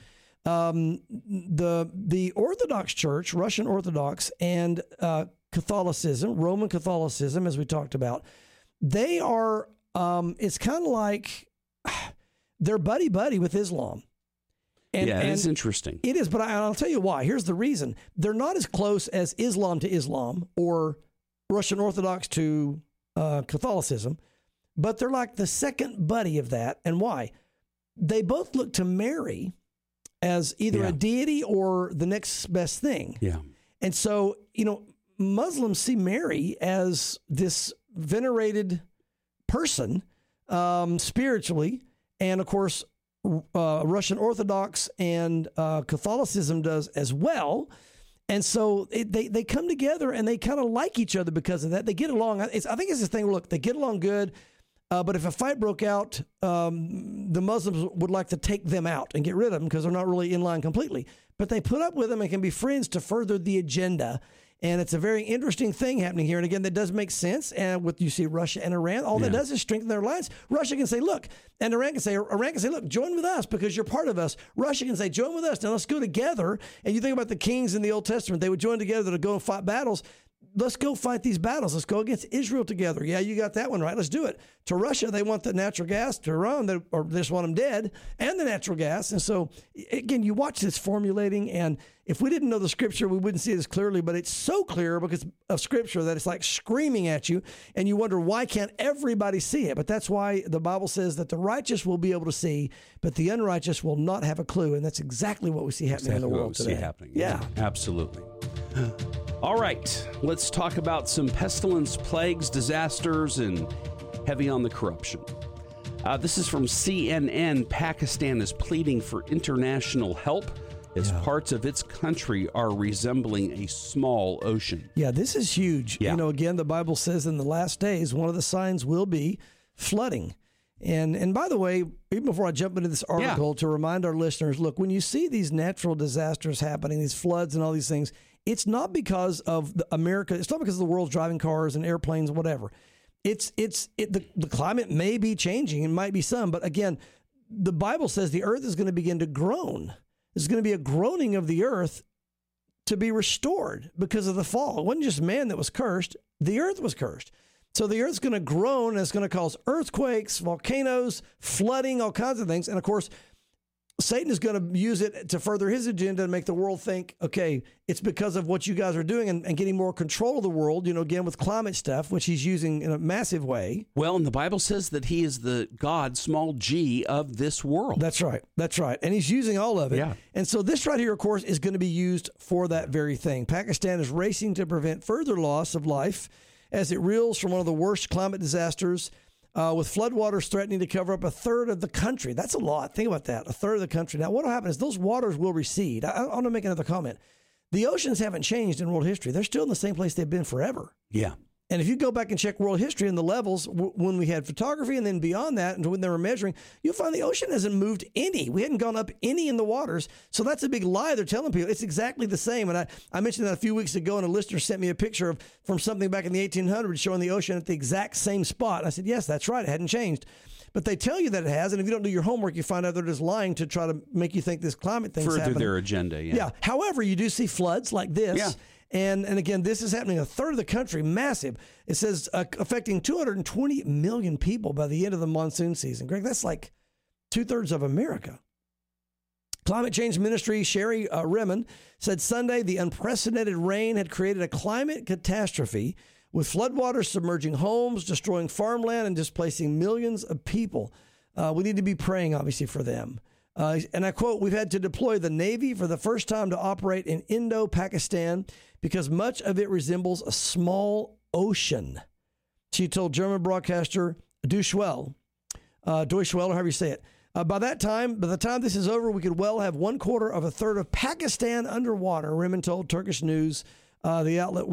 the Orthodox Church, Russian Orthodox, and Catholicism, Roman Catholicism, as we talked about, they are, it's kind of like they're buddy-buddy with Islam. And it's interesting. It is, but I'll tell you why. Here's the reason. They're not as close as Islam to Islam or Russian Orthodox to Catholicism, but they're like the second buddy of that. And why? They both look to Mary as either a deity or the next best thing. Yeah. And so, Muslims see Mary as this venerated person spiritually. And of course, Russian Orthodox and Catholicism does as well. And so they come together and they kind of like each other because of that. They get along. I think it's this thing, look, they get along good. But if a fight broke out, the Muslims would like to take them out and get rid of them because they're not really in line completely. But they put up with them and can be friends to further the agenda. And it's a very interesting thing happening here. And again, that does make sense. And with you see Russia and Iran, all that does is strengthen their alliance. Russia can say, look, and Iran can say, look, join with us because you're part of us. Russia can say, join with us. Now let's go together. And you think about the kings in the Old Testament, they would join together to go and fight battles. Let's go fight these battles. Let's go against Israel together. Yeah, you got that one right. Let's do it. To Russia, they want the natural gas. To Iran, they just want them dead and the natural gas. And so, again, you watch this formulating, and if we didn't know the Scripture, we wouldn't see it as clearly, but it's so clear because of Scripture that it's like screaming at you, and you wonder, why can't everybody see it? But that's why the Bible says that the righteous will be able to see, but the unrighteous will not have a clue, and that's exactly what we see happening in the world today. Yeah, absolutely. All right, let's talk about some pestilence, plagues, disasters, and heavy on the corruption. This is from CNN. Pakistan is pleading for international help as parts of its country are resembling a small ocean. Yeah, this is huge. Yeah. Again, the Bible says in the last days, one of the signs will be flooding. And by the way, even before I jump into this article, to remind our listeners, look, when you see these natural disasters happening, these floods and all these things, it's not because of America. It's not because of the world's driving cars and airplanes, whatever. The climate may be changing. It might be some. But again, the Bible says the earth is going to begin to groan. There's going to be a groaning of the earth to be restored because of the fall. It wasn't just man that was cursed. The earth was cursed. So the earth's going to groan, and it's going to cause earthquakes, volcanoes, flooding, all kinds of things. And of course, Satan is going to use it to further his agenda and make the world think, okay, it's because of what you guys are doing and getting more control of the world, again, with climate stuff, which he's using in a massive way. Well, and the Bible says that he is the God, small g, of this world. That's right. That's right. And he's using all of it. Yeah. And so this right here, of course, is going to be used for that very thing. Pakistan is racing to prevent further loss of life as it reels from one of the worst climate disasters, with floodwaters threatening to cover up a third of the country. That's a lot. Think about that, a third of the country. Now, what will happen is those waters will recede. I want to make another comment. The oceans haven't changed in world history. They're still in the same place they've been forever. Yeah. And if you go back and check world history and the levels, when we had photography and then beyond that, and when they were measuring, you'll find the ocean hasn't moved any. We hadn't gone up any in the waters. So that's a big lie they're telling people. It's exactly the same. And I mentioned that a few weeks ago, and a listener sent me a picture from something back in the 1800s showing the ocean at the exact same spot. And I said, yes, that's right. It hadn't changed. But they tell you that it has. And if you don't do your homework, you find out they're just lying to try to make you think this climate thing's happening. Further their agenda, Yeah. However, you do see floods like this. Yeah. And again, this is happening a third of the country, massive. It says affecting 220 million people by the end of the monsoon season. Greg, that's like 2/3 of America. Climate Change Ministry Sherry Remen said Sunday the unprecedented rain had created a climate catastrophe with floodwaters submerging homes, destroying farmland, and displacing millions of people. We need to be praying, obviously, for them. And I quote, we've had to deploy the Navy for the first time to operate in Indo-Pakistan because much of it resembles a small ocean. She told German broadcaster Deutsche Welle, or however you say it. By the time this is over, we could well have 1/4 of a third of Pakistan underwater, Remen told Turkish News, the outlet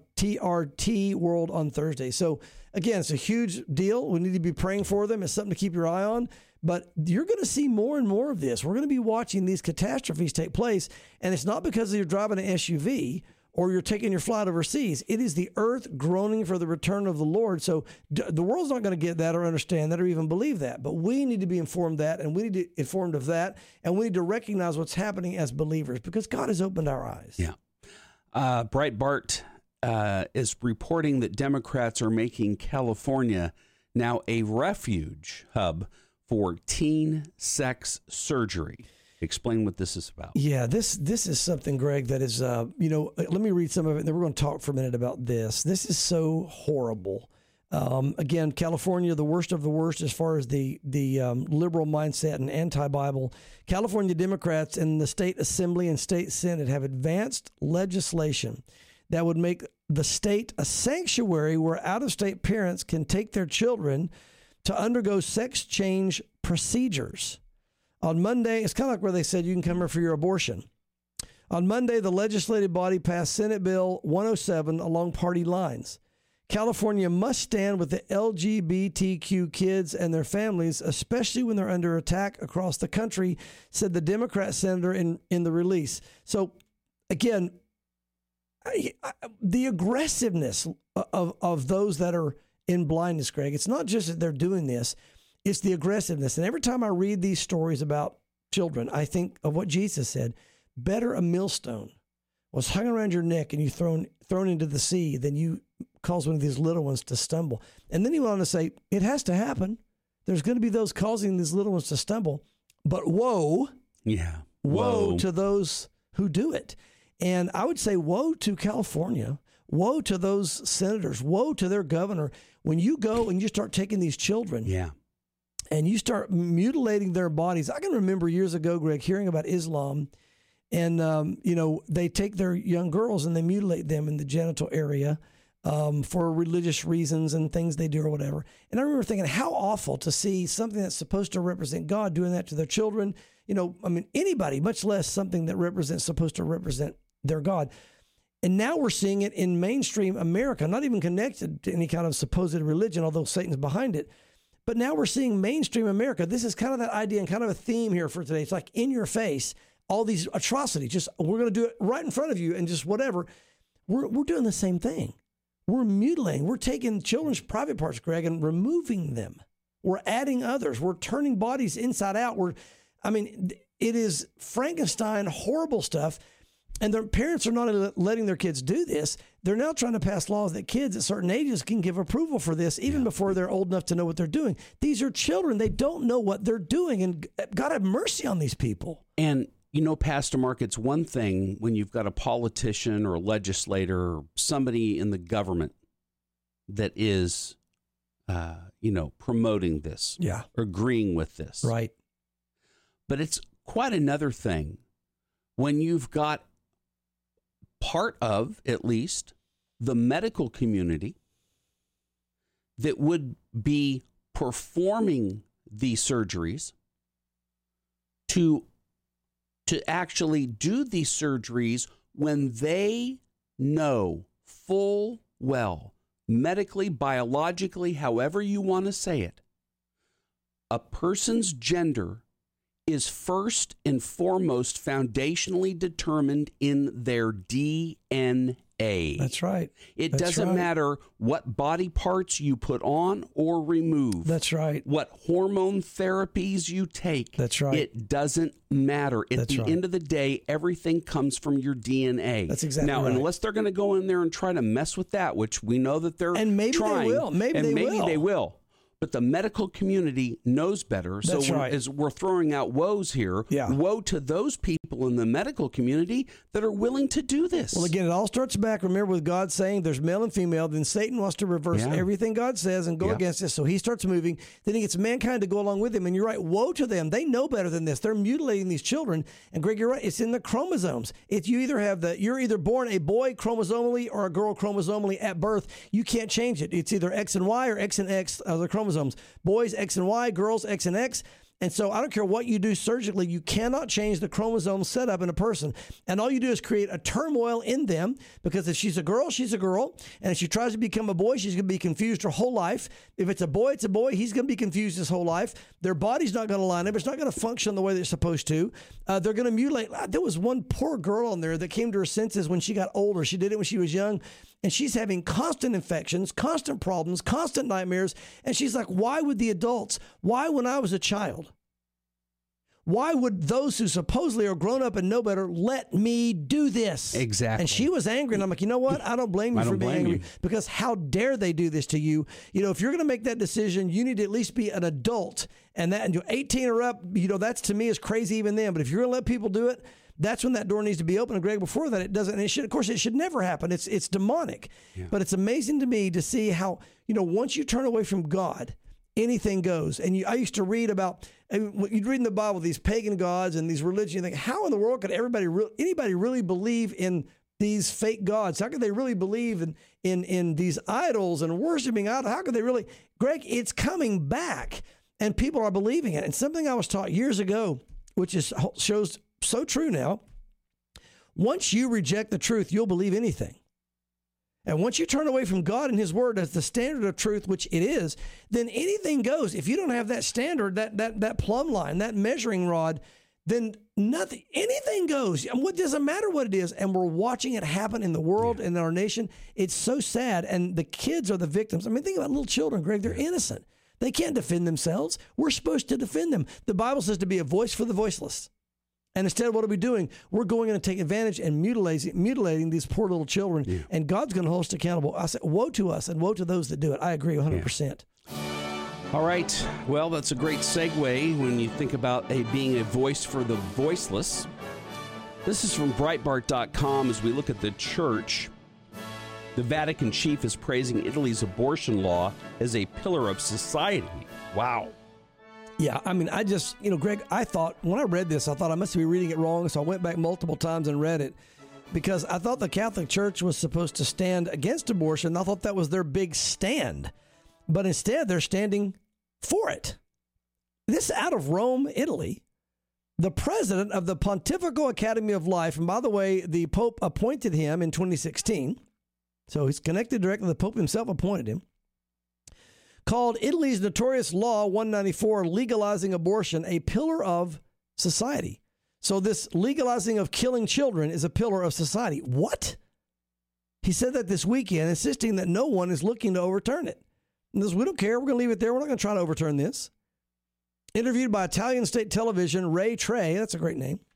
TRT World on Thursday. So again, it's a huge deal. We need to be praying for them. It's something to keep your eye on. But you're going to see more and more of this. We're going to be watching these catastrophes take place. And it's not because you're driving an SUV or you're taking your flight overseas. It is the earth groaning for the return of the Lord. So the world's not going to get that or understand that or even believe that. But we need to be informed that, and we need to be informed of that, and we need to recognize what's happening as believers because God has opened our eyes. Yeah. Breitbart is reporting that Democrats are making California now a refuge hub for teen sex surgery. Explain what this is about. Yeah, this is something, Greg, that is, let me read some of it, and then we're going to talk for a minute about this. This is so horrible. Again, California, the worst of the worst as far as the liberal mindset and anti-Bible. California Democrats in the state assembly and state senate have advanced legislation that would make the state a sanctuary where out-of-state parents can take their children to undergo sex change procedures. On Monday, it's kind of like where they said you can come here for your abortion. On Monday, the legislative body passed Senate Bill 107 along party lines. California must stand with the LGBTQ kids and their families, especially when they're under attack across the country, said the Democrat senator in the release. So, again, the aggressiveness of those that are in blindness, Greg, it's not just that they're doing this. It's the aggressiveness. And every time I read these stories about children, I think of what Jesus said. Better a millstone was hung around your neck and you thrown into the sea than you cause one of these little ones to stumble. And then he went on to say, it has to happen. There's going to be those causing these little ones to stumble. But woe to those who do it. And I would say woe to California. Woe to those senators. Woe to their governor. When you go and you start taking these children and you start mutilating their bodies. I can remember years ago, Greg, hearing about Islam. And, they take their young girls and they mutilate them in the genital area for religious reasons and things they do or whatever. And I remember thinking how awful to see something that's supposed to represent God doing that to their children. Anybody, much less something that supposed to represent their God. And now we're seeing it in mainstream America, not even connected to any kind of supposed religion, although Satan's behind it. But now we're seeing mainstream America. This is kind of that idea and kind of a theme here for today. It's like in your face, all these atrocities. Just we're going to do it right in front of you and just whatever. We're doing the same thing. We're mutilating. We're taking children's private parts, Greg, and removing them. We're adding others. We're turning bodies inside out. It is Frankenstein, horrible stuff. And their parents are not letting their kids do this. They're now trying to pass laws that kids at certain ages can give approval for this, even before they're old enough to know what they're doing. These are children. They don't know what they're doing. And God have mercy on these people. And, Pastor Mark, it's one thing when you've got a politician or a legislator or somebody in the government that is, promoting this, or agreeing with this. Right. But it's quite another thing when you've got part of, at least, the medical community that would be performing these surgeries to actually do these surgeries when they know full well, medically, biologically, however you want to say it, a person's gender is first and foremost foundationally determined in their DNA. That's right. It doesn't matter what body parts you put on or remove. That's right. What hormone therapies you take. That's right. It doesn't matter. At the end of the day, everything comes from your DNA. That's exactly right. Now, unless they're going to go in there and try to mess with that, which we know that they're and maybe trying. They will. Maybe they will. But the medical community knows better. So as we're throwing out woes here, woe to those people in the medical community that are willing to do this. Well, again, it all starts back, remember, with God saying there's male and female. Then Satan wants to reverse everything God says and go against this. So he starts moving. Then he gets mankind to go along with him. And you're right, woe to them. They know better than this. They're mutilating these children. And Greg, you're right. It's in the chromosomes. You're either born a boy chromosomally or a girl chromosomally at birth. You can't change it. It's either X and Y or X and X of the chromosomes. Boys, X and Y, girls, X and X. And so I don't care what you do surgically, you cannot change the chromosome setup in a person. And all you do is create a turmoil in them, because if she's a girl, she's a girl. And if she tries to become a boy, she's going to be confused her whole life. If it's a boy, it's a boy. He's going to be confused his whole life. Their body's not going to line up. It's not going to function the way they're supposed to. They're going to mutilate. There was one poor girl on there that came to her senses when she got older. She did it when she was young. And she's having constant infections, constant problems, constant nightmares. And she's like, why would the adults? Why, when I was a child? Why would those who supposedly are grown up and know better let me do this? Exactly. And she was angry. And I'm like, you know what? I don't blame you for being angry, because how dare they do this to you? You know, if you're going to make that decision, you need to at least be an adult. And that, and you're 18 or up, you know, that's to me is crazy even then. But if you're going to let people do it, that's when that door needs to be open. And Greg, before that, it doesn't. And it should, of course, it should never happen. It's demonic. Yeah. But it's amazing to me to see how, you know, once you turn away from God, anything goes. And I used to read about, you'd read in the Bible these pagan gods and these religions. You think, how in the world could anybody really believe in these fake gods? How could they really believe in these idols and worshiping idols? How could they really? Greg, it's coming back, and people are believing it. And something I was taught years ago, which shows so true now. Once you reject the truth, you'll believe anything. And once you turn away from God and his word as the standard of truth, which it is, then anything goes. If you don't have that standard, that plumb line, that measuring rod, then anything goes. And what doesn't matter what it is. And we're watching it happen in the world and in our nation. It's so sad. And the kids are the victims. I mean, think about little children, Greg. They're innocent. They can't defend themselves. We're supposed to defend them. The Bible says to be a voice for the voiceless. And instead, what are we doing? We're going in and take advantage and mutilating these poor little children. Yeah. And God's going to hold us accountable. I say, woe to us and woe to those that do it. I agree 100%. Yeah. All right. Well, that's a great segue when you think about being a voice for the voiceless. This is from Breitbart.com. As we look at the church, the Vatican chief is praising Italy's abortion law as a pillar of society. Wow. Yeah, I mean, Greg, I thought, when I read this, I thought I must be reading it wrong, so I went back multiple times and read it, because I thought the Catholic Church was supposed to stand against abortion. I thought that was their big stand, but instead they're standing for it. This out of Rome, Italy, the president of the Pontifical Academy of Life, and by the way, the Pope appointed him in 2016, so he's connected directly, the Pope himself appointed him, called Italy's notorious Law 194, legalizing abortion, a pillar of society. So this legalizing of killing children is a pillar of society. What? He said that this weekend, insisting that no one is looking to overturn it. And this, we don't care. We're going to leave it there. We're not going to try to overturn this. Interviewed by Italian state television, Ray Trey, that's a great name,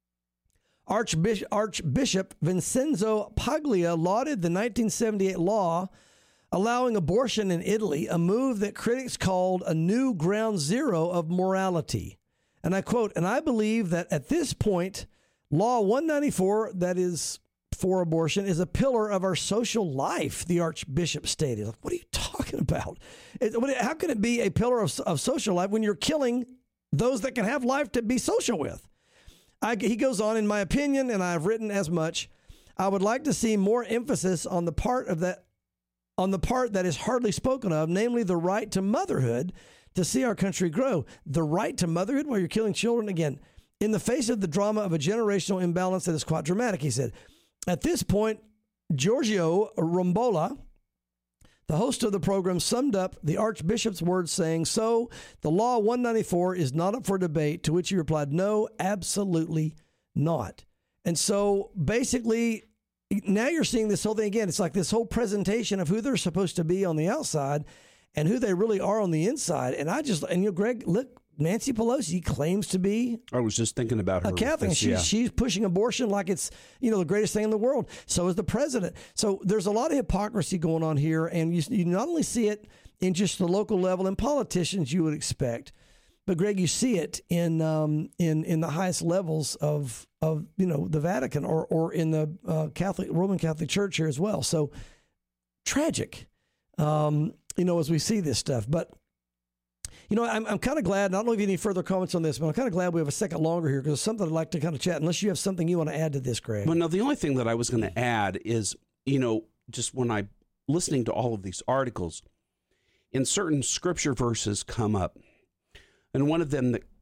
Archbishop Vincenzo Paglia lauded the 1978 law allowing abortion in Italy, a move that critics called a new ground zero of morality. And I quote, and I believe that at this point, Law 194, that is for abortion, is a pillar of our social life, the Archbishop stated. Like, what are you talking about? How can it be a pillar of social life when you're killing those that can have life to be social with? He goes on, in my opinion, and I've written as much, I would like to see more emphasis on the part that is hardly spoken of, namely the right to motherhood, to see our country grow. The right to motherhood while you're killing children? Again, in the face of the drama of a generational imbalance that is quite dramatic, he said. At this point, Giorgio Rombola, the host of the program, summed up the Archbishop's words saying, so the Law 194 is not up for debate, to which he replied, no, absolutely not. And so basically, now you're seeing this whole thing again. It's like this whole presentation of who they're supposed to be on the outside and who they really are on the inside. And Greg, look, Nancy Pelosi claims to be. I was just thinking about her. A Catholic. She's pushing abortion like it's, the greatest thing in the world. So is the president. So there's a lot of hypocrisy going on here. And you not only see it in just the local level and politicians you would expect, but Greg, you see it in the highest levels of the Vatican or in the Roman Catholic Church here as well. So tragic, as we see this stuff. But I'm kind of glad. I don't know if you have any further comments on this, but I'm kind of glad we have a second longer here because it's something I'd like to kind of chat. Unless you have something you want to add to this, Greg. Well, no. The only thing that I was going to add is just when I'm listening to all of these articles, in certain scripture verses come up. And one of them that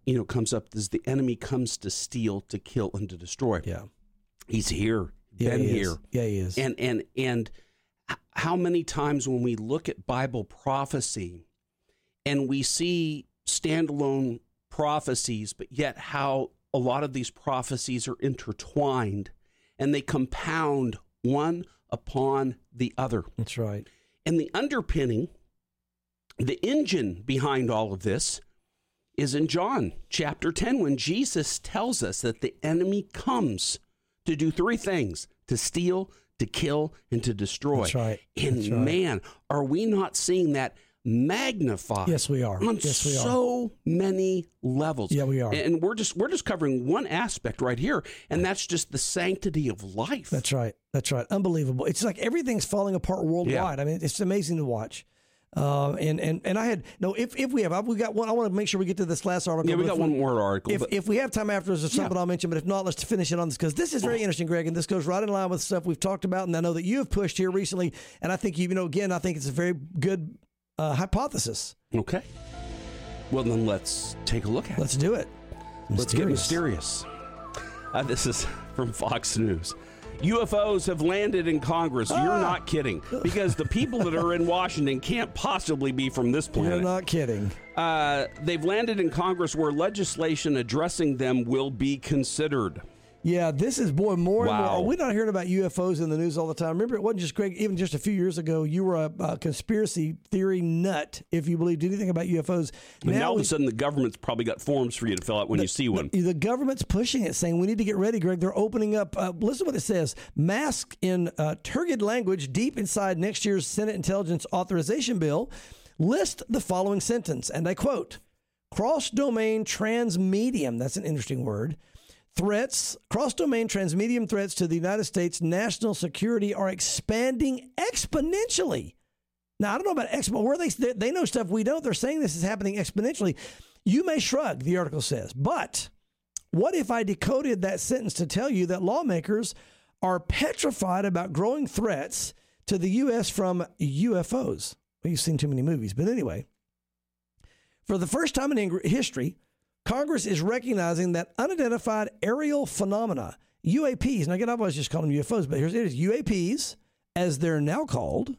comes up is the enemy comes to steal, to kill, and to destroy. Yeah. He's here. Yeah, Been he here. is. Yeah, he is. And how many times when we look at Bible prophecy and we see standalone prophecies, but yet how a lot of these prophecies are intertwined and they compound one upon the other. That's right. And the underpinning, the engine behind all of this is in John chapter 10, when Jesus tells us that the enemy comes to do three things: to steal, to kill, and to destroy. That's right. And That's right. man, are we not seeing that magnified? Yes, we are. On Yes, we are. so many levels. Yeah, we are. And we're just covering one aspect right here, and that's just the sanctity of life. That's right. That's right. Unbelievable. It's like everything's falling apart worldwide. I mean, it's amazing to watch. And I had if we got one. I want to make sure we get to this last article. Yeah, we got one more article. If we have time afterwards, there's something I'll mention. But if not, let's finish it on this, because this is very interesting, Greg, and this goes right in line with stuff we've talked about, and I know that you have pushed here recently. And I think again, I think it's a very good hypothesis. Okay. Well, then let's take a look at it. Let's do it. Let's get mysterious. This is from Fox News. UFOs have landed in Congress. You're not kidding, because the people that are in Washington can't possibly be from this planet. You're not kidding. They've landed in Congress where legislation addressing them will be considered. Yeah, this is, more and more. Are we not hearing about UFOs in the news all the time? Remember, it wasn't just Greg, even just a few years ago, you were a conspiracy theory nut if you believed anything about UFOs. Now all of a sudden, the government's probably got forms for you to fill out when you see one. The government's pushing it, saying we need to get ready, Greg. They're opening up. Listen to what it says. Masked in turgid language deep inside next year's Senate Intelligence Authorization Bill, list the following sentence, and I quote, cross-domain transmedium, that's an interesting word, threats, cross-domain transmedium threats to the United States national security are expanding exponentially. Now, I don't know about where they know stuff we don't. They're saying this is happening exponentially. You may shrug, the article says, but what if I decoded that sentence to tell you that lawmakers are petrified about growing threats to the U.S. from UFOs? Well, you've seen too many movies, but anyway. For the first time in history, Congress is recognizing that unidentified aerial phenomena, UAPs, and again, I've always just called them UFOs, but here's it is, UAPs, as they're now called,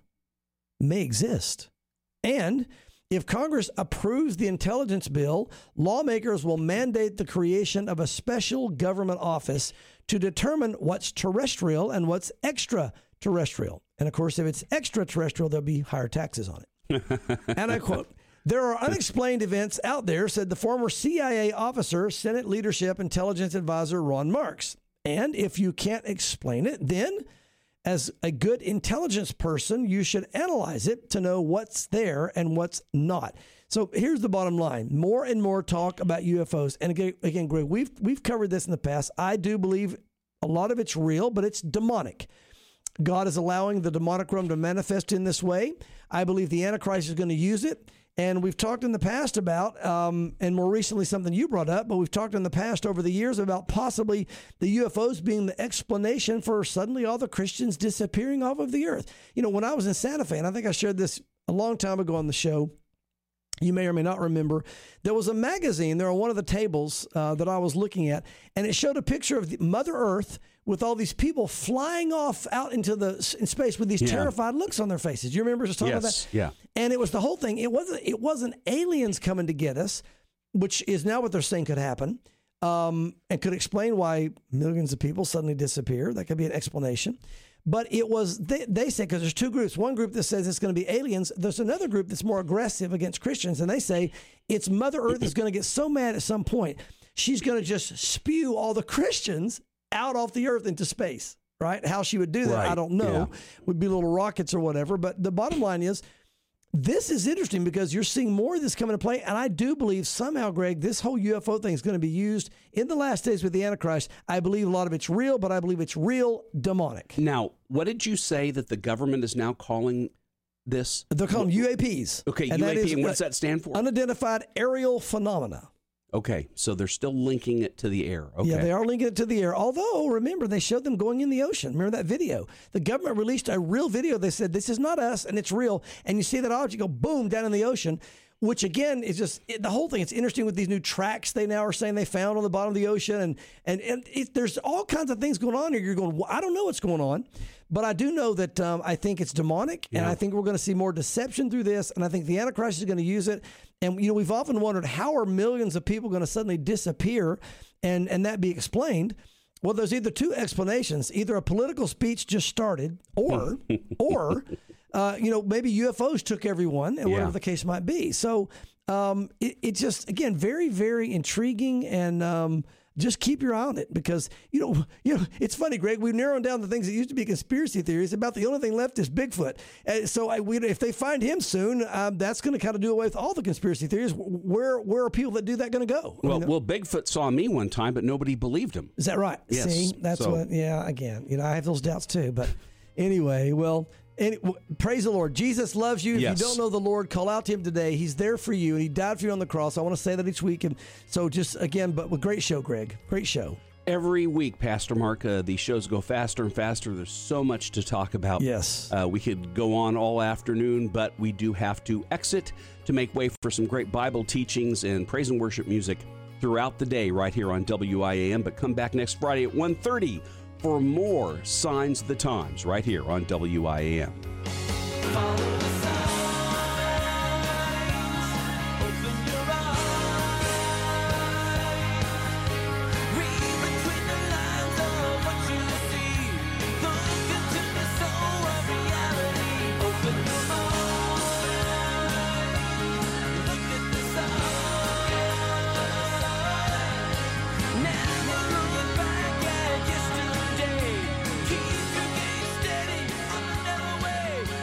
may exist. And if Congress approves the intelligence bill, lawmakers will mandate the creation of a special government office to determine what's terrestrial and what's extraterrestrial. And of course, if it's extraterrestrial, there'll be higher taxes on it. And I quote, there are unexplained events out there, said the former CIA officer, Senate Leadership Intelligence Advisor Ron Marks. And if you can't explain it, then as a good intelligence person, you should analyze it to know what's there and what's not. So here's the bottom line. More and more talk about UFOs. And again, Greg, we've covered this in the past. I do believe a lot of it's real, but it's demonic. God is allowing the demonic realm to manifest in this way. I believe the Antichrist is going to use it. And we've talked in the past about, and more recently something you brought up, but we've talked in the past over the years about possibly the UFOs being the explanation for suddenly all the Christians disappearing off of the earth. You know, when I was in Santa Fe, and I think I shared this a long time ago on the show, you may or may not remember, there was a magazine there on one of the tables that I was looking at, and it showed a picture of Mother Earth with all these people flying off out into in space with these terrified looks on their faces. You remember us talking about that? Yeah. And it was the whole thing. It wasn't aliens coming to get us, which is now what they're saying could happen, and could explain why millions of people suddenly disappear. That could be an explanation. But it was, they say, because there's two groups. One group that says it's going to be aliens. There's another group that's more aggressive against Christians. And they say it's Mother Earth is going to get so mad at some point, she's going to just spew all the Christians out off the earth into space, right? How she would do that, I don't know. Yeah. Would be little rockets or whatever. But the bottom line is, this is interesting because you're seeing more of this coming into play. And I do believe somehow, Greg, this whole UFO thing is going to be used in the last days with the Antichrist. I believe a lot of it's real, but I believe it's real demonic. Now, what did you say that the government is now calling this? They're calling UAPs. Okay, and UAP, and what does that stand for? Unidentified aerial phenomena. Okay, so they're still linking it to the air. Okay. Yeah, they are linking it to the air. Although, remember, they showed them going in the ocean. Remember that video? The government released a real video. They said, this is not us, and it's real. And you see that object go boom down in the ocean. which again is just the whole thing. It's interesting with these new tracks they now are saying they found on the bottom of the ocean, and there's all kinds of things going on here. You're going, well, I don't know what's going on, but I do know that I think it's demonic, and I think we're going to see more deception through this, and I think the Antichrist is going to use it. And we've often wondered, how are millions of people going to suddenly disappear and that be explained? Well, there's either two explanations: either a political speech just started, or maybe UFOs took everyone, and whatever the case might be. So it just, again, very, very intriguing, and just keep your eye on it, because it's funny, Greg. We've narrowed down the things that used to be conspiracy theories. About the only thing left is Bigfoot. So if they find him soon, that's going to kind of do away with all the conspiracy theories. Where are people that do that going to go? Well, Bigfoot saw me one time, but nobody believed him. Is that right? Yes. See, that's what. Yeah. Again, I have those doubts too. But anyway, praise the Lord. Jesus loves you. If you don't know the Lord, call out to him today. He's there for you, and he died for you on the cross. I want to say that each week. And so just, again, but with great show, Greg. Great show. Every week, Pastor Mark, the shows go faster and faster. There's so much to talk about. Yes. We could go on all afternoon, but we do have to exit to make way for some great Bible teachings and praise and worship music throughout the day right here on WIAM. But come back next Friday at 1:30 for more Signs of the Times right here on WIAM.